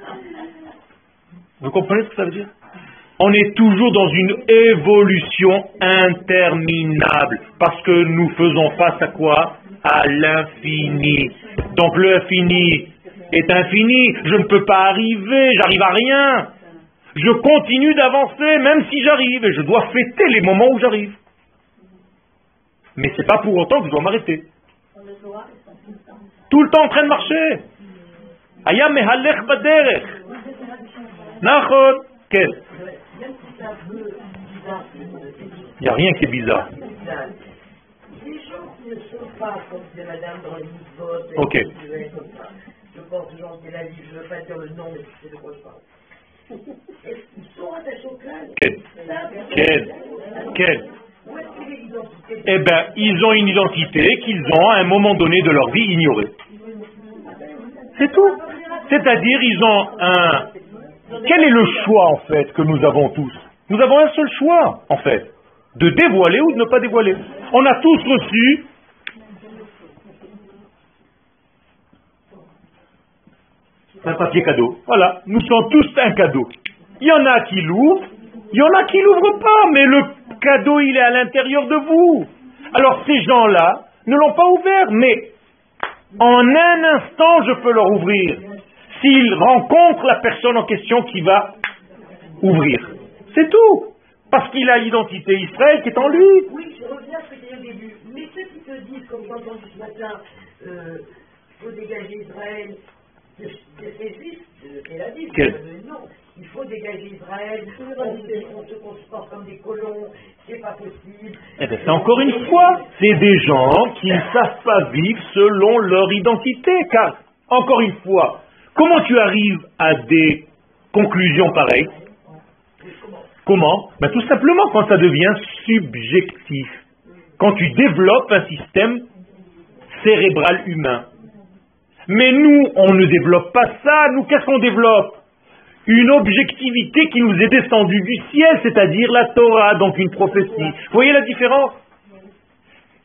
Vous comprenez ce que ça veut dire? On est toujours dans une évolution interminable. Parce que nous faisons face à quoi? À l'infini. Donc l'infini est infini. Je ne peux pas arriver, j'arrive à rien. Je continue d'avancer même si j'arrive. Et je dois fêter les moments où j'arrive. Mais c'est pas pour autant que je dois m'arrêter. Tout le temps en train de marcher. Aya mehalech baderech. Nachon. Quel? Il n'y a rien qui est bizarre. Les gens qui ne sont pas comme c'est madame dans les votes, ok. Je pense aux gens qui la vie, je ne veux pas dire le nom, mais c'est de quoi je parle. Ils sont attachés au crâne. Quel? Où est-ce qu'il est l'identité? Eh bien, ils ont une identité qu'ils ont à un moment donné de leur vie ignorée. C'est tout. C'est-à-dire, ils ont un... Quel est le choix, en fait, que nous avons tous? Nous avons un seul choix, en fait, de dévoiler ou de ne pas dévoiler. On a tous reçu un papier cadeau. Voilà, nous sommes tous un cadeau. Il y en a qui l'ouvrent, il y en a qui l'ouvrent pas, mais le cadeau, il est à l'intérieur de vous. Alors, ces gens-là ne l'ont pas ouvert, mais en un instant, je peux leur ouvrir. S'ils rencontrent la personne en question qui va ouvrir. C'est tout. Parce qu'il a l'identité Israël qui est en lui. Oui, je reviens à ce que tu as dit au début. Mais ceux qui te disent, comme j'ai entendu ce matin, il faut dégager Israël, c'est juste, c'est la Bible. Non, il faut dégager Israël, on se comporte comme des colons, c'est pas possible. Eh bien, c'est encore une fois, c'est des gens qui ne savent pas vivre selon leur identité. Car, encore une fois, comment tu arrives à des conclusions pareilles? Comment? Ben, tout simplement quand ça devient subjectif. Quand tu développes un système cérébral humain. Mais nous, on ne développe pas ça. Nous, qu'est-ce qu'on développe? Une objectivité qui nous est descendue du ciel, c'est-à-dire la Torah, donc une prophétie. Vous voyez la différence?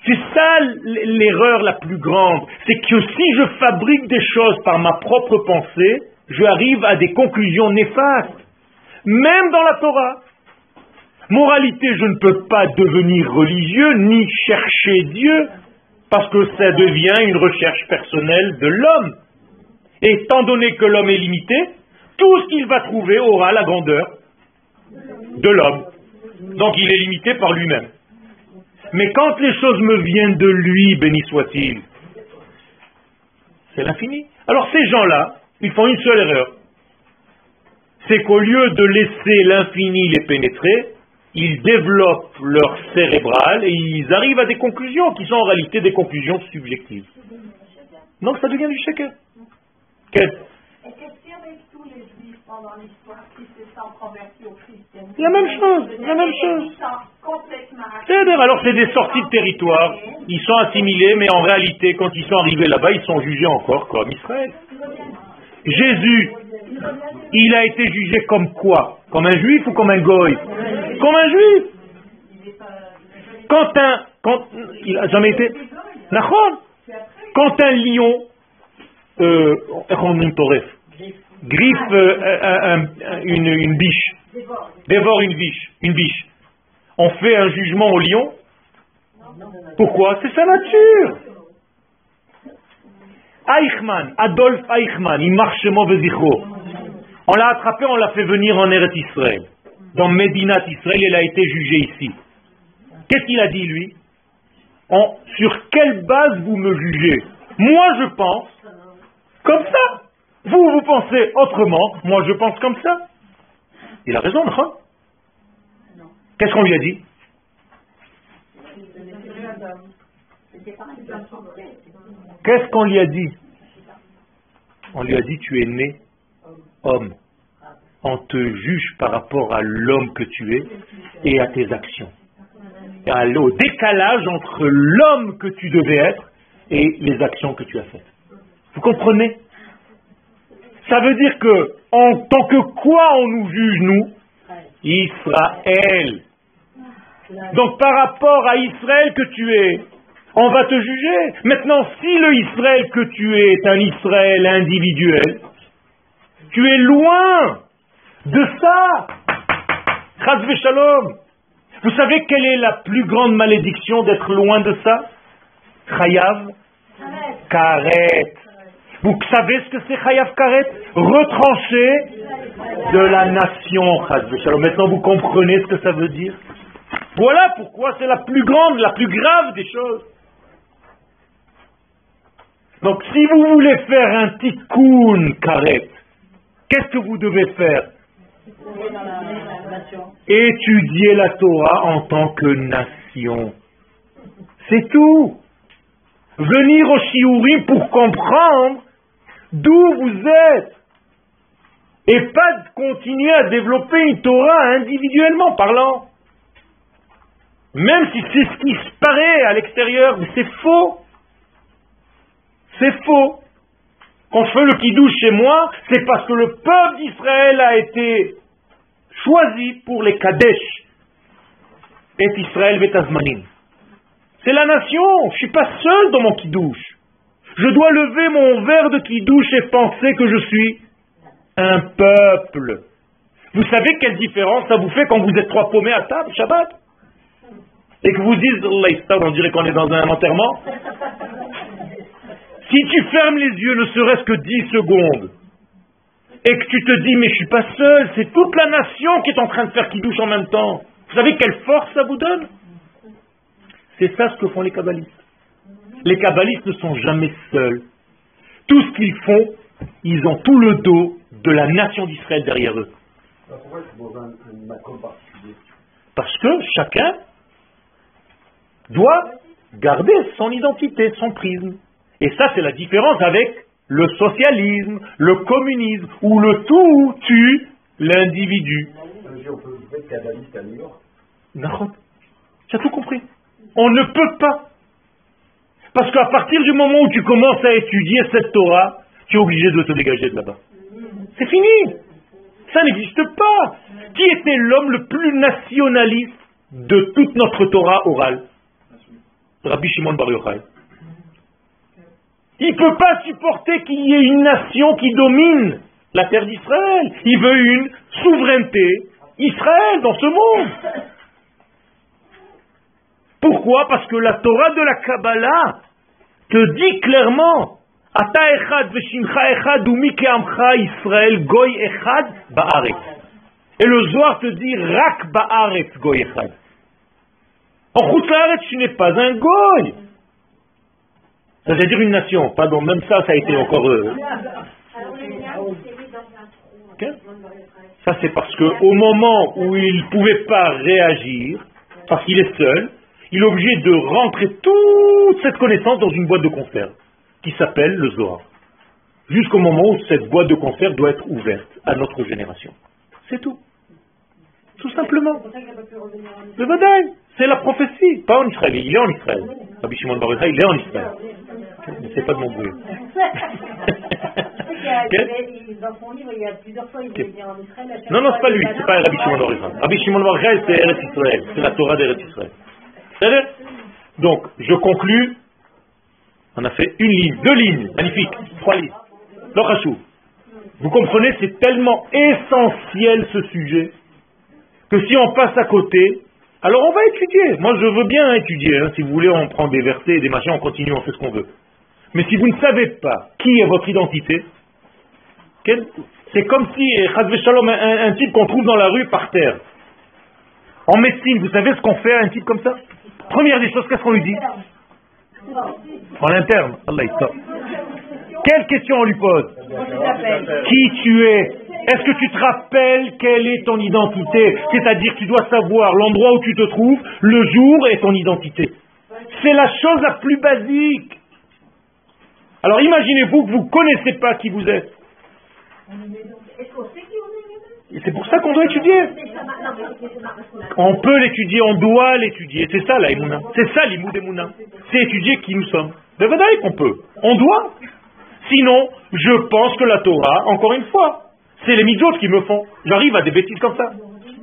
C'est ça l'erreur la plus grande. C'est que si je fabrique des choses par ma propre pensée, je arrive à des conclusions néfastes. Même dans la Torah. Moralité, je ne peux pas devenir religieux ni chercher Dieu parce que ça devient une recherche personnelle de l'homme. Et étant donné que l'homme est limité, tout ce qu'il va trouver aura la grandeur de l'homme. Donc il est limité par lui-même. Mais quand les choses me viennent de lui, béni soit-il, c'est l'infini. Alors ces gens-là, ils font une seule erreur. C'est qu'au lieu de laisser l'infini les pénétrer, ils développent leur cérébral et ils arrivent à des conclusions qui sont en réalité des conclusions subjectives. Donc ça devient du shaker. Et qu'est-ce qu'il y avait tous les juifs pendant l'histoire qui se sont convertis au christianisme? La même chose. C'est-à-dire, alors c'est des sorties de territoire, ils sont assimilés, mais en réalité, quand ils sont arrivés là-bas, ils sont jugés encore comme Israël. Jésus, il a été jugé comme quoi? Comme un juif ou comme un goy? Comme un juif. Il a jamais été... Quand un lion griffe une biche, dévore une biche, on fait un jugement au lion? Pourquoi? C'est sa nature. Adolf Eichmann, il marche mauvais zichro. On l'a attrapé, on l'a fait venir en Eretz Israël. Dans Médinat Israël, il a été jugé ici. Qu'est-ce qu'il a dit, lui? Sur quelle base vous me jugez? Moi, je pense comme ça. Vous pensez autrement. Moi, je pense comme ça. Il a raison, non? Qu'est-ce qu'on lui a dit? Qu'est-ce qu'on lui a dit? On lui a dit, tu es né homme. On te juge par rapport à l'homme que tu es et à tes actions. Et au décalage entre l'homme que tu devais être et les actions que tu as faites. Vous comprenez? Ça veut dire que, en tant que quoi on nous juge, nous? Israël. Donc par rapport à Israël que tu es, on va te juger. Maintenant, si le Israël que tu es est un Israël individuel, tu es loin de ça. Chas v'shalom. Vous savez quelle est la plus grande malédiction d'être loin de ça? Chayav Karet. Vous savez ce que c'est Chayav Karet? Retranché de la nation. Chas v'shalom. Maintenant, vous comprenez ce que ça veut dire? Voilà pourquoi c'est la plus grande, la plus grave des choses. Donc, si vous voulez faire un tikkun karet, qu'est-ce que vous devez faire? Étudier la Torah en tant que nation. C'est tout. Venir au shiurim pour comprendre d'où vous êtes. Et pas de continuer à développer une Torah individuellement parlant. Même si c'est ce qui se paraît à l'extérieur, mais c'est faux. C'est faux. Quand je fais le kidouche chez moi, c'est parce que le peuple d'Israël a été choisi pour les Kadesh. Et Israël Vetazmanim. C'est la nation. Je ne suis pas seul dans mon kidouche. Je dois lever mon verre de kidouche et penser que je suis un peuple. Vous savez quelle différence ça vous fait quand vous êtes trois paumés à table, Shabbat? Et que vous dites, on dirait qu'on est dans un enterrement. Si tu fermes les yeux ne serait-ce que 10 secondes, et que tu te dis, mais je suis pas seul, c'est toute la nation qui est en train de faire kidouche en même temps. Vous savez quelle force ça vous donne? C'est ça ce que font les kabbalistes. Les kabbalistes ne sont jamais seuls. Tout ce qu'ils font, ils ont tout le dos de la nation d'Israël derrière eux. Parce que chacun doit garder son identité, son prisme. Et ça, c'est la différence avec le socialisme, le communisme, où le tout tue l'individu. On peut être kabbaliste à New York. Non, tu as tout compris. On ne peut pas. Parce qu'à partir du moment où tu commences à étudier cette Torah, tu es obligé de te dégager de là-bas. C'est fini. Ça n'existe pas. Qui était l'homme le plus nationaliste de toute notre Torah orale? Rabbi Shimon Bar Yochai. Il ne peut pas supporter qu'il y ait une nation qui domine la terre d'Israël. Il veut une souveraineté Israël dans ce monde. Pourquoi? Parce que la Torah de la Kabbalah te dit clairement Ata echad v'shimcha echad umike amcha Israël goy echad ba'aretz. Et le Zohar te dit rak ba'aretz goy echad. En Chutz La'aretz, tu n'es pas un goy. Ça veut dire une nation. Pardon, même ça a été encore... Okay. Ça c'est parce qu'au moment où il ne pouvait pas réagir, parce qu'il est seul, il est obligé de rentrer toute cette connaissance dans une boîte de conserve qui s'appelle le Zohar. Jusqu'au moment où cette boîte de conserve doit être ouverte à notre génération. C'est tout. Tout simplement. Le Vadaï, c'est la prophétie. Pas en Israël, il est en Israël. Rabbi Shimon Bar Yochai, il est en Israël. Mais c'est pas de mon bruit. Dans son livre, il y a plusieurs fois, il veut dire en Israël. Non, c'est pas lui, c'est pas Rabbi Shimon Bar Yochai. Rabbi Shimon Bar Yochai, c'est Eretz Israël. C'est la Torah d'Eretz Israël. C'est-à-dire, donc, je conclus. On a fait une ligne, 2 lignes, magnifique, 3 lignes. L'Ochashou. Vous comprenez, c'est tellement essentiel ce sujet que si on passe à côté, alors on va étudier. Moi, je veux bien étudier. Hein. Si vous voulez, on prend des versets et des machins, on continue, on fait ce qu'on veut. Mais si vous ne savez pas qui est votre identité, c'est comme si, Chas v'Shalom, un type qu'on trouve dans la rue par terre. En médecine, vous savez ce qu'on fait à un type comme ça? Première des choses, qu'est-ce qu'on lui dit? En interne, Allah il sort. Quelle question on lui pose? Qui tu es? Est-ce que tu te rappelles quelle est ton identité? C'est-à-dire que tu dois savoir l'endroit où tu te trouves, le jour et ton identité. C'est la chose la plus basique. Alors imaginez-vous que vous ne connaissez pas qui vous êtes. Et c'est pour ça qu'on doit étudier. On peut l'étudier, on doit l'étudier. C'est ça la Emouna. C'est ça l'Imoud Emouna. C'est étudier qui nous sommes. De vrai qu'on peut. On doit. Sinon, je pense que la Torah, encore une fois, c'est les mitzvot qui me font. J'arrive à des bêtises comme ça.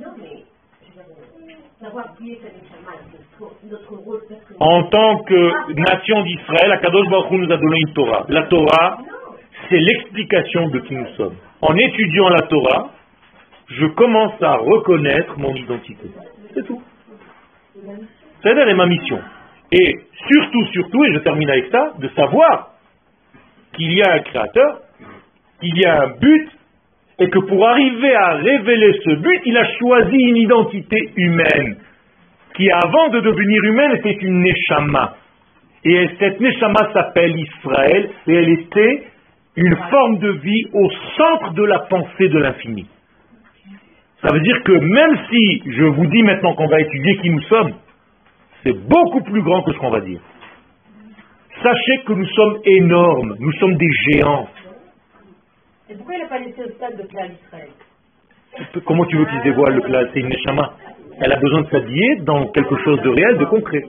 En tant que nation d'Israël, Akadosh Baruch Hu nous a donné une Torah. La Torah, c'est l'explication de qui nous sommes. En étudiant la Torah, je commence à reconnaître mon identité. C'est tout. C'est ma mission. Et surtout, et je termine avec ça, de savoir qu'il y a un créateur, qu'il y a un but, et que pour arriver à révéler ce but, il a choisi une identité humaine, qui avant de devenir humaine était une Neshama. Et cette Neshama s'appelle Israël, et elle était une forme de vie au centre de la pensée de l'infini. Ça veut dire que même si je vous dis maintenant qu'on va étudier qui nous sommes, c'est beaucoup plus grand que ce qu'on va dire. Sachez que nous sommes énormes, nous sommes des géants. Et pourquoi il n'a pas laissé au stade de Klal Israël? Comment tu veux qu'il se dévoile le Klal? C'est une Neshama. Elle a besoin de s'habiller dans quelque chose de réel, de concret.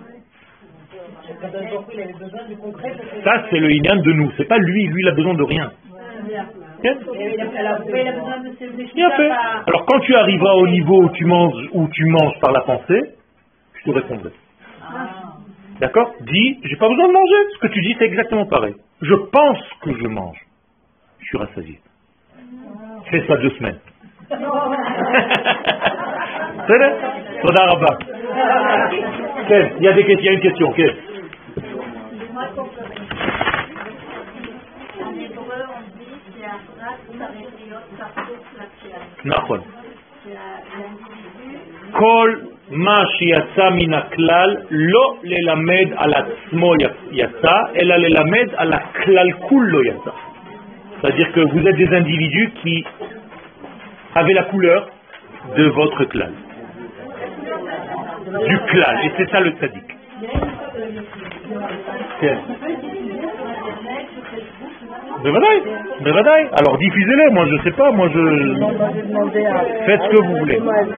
Ça, c'est le Inyan de nous. C'est pas lui il a besoin de rien. Bien fait. Alors quand tu arriveras au niveau où tu manges par la pensée, je te répondrai. D'accord? Dis, j'ai pas besoin de manger. Ce que tu dis, c'est exactement pareil. Je pense que je mange. Je suis rassasié. Fais ça 2 semaines. C'est vrai? Toda Rabba. Il y a des questions, il y a une question. Ok. נכון. כל מה שיצא מן הכלל לא ללמד על עצמו יצא, אלא ללמד על הכלל כולו יצא. C'est-à-dire que vous êtes des individus qui avaient la couleur de votre klal. Du klal. Et c'est ça le tzaddik. Mais vadaï. Alors diffusez-les, moi je sais pas, faites ce que vous voulez.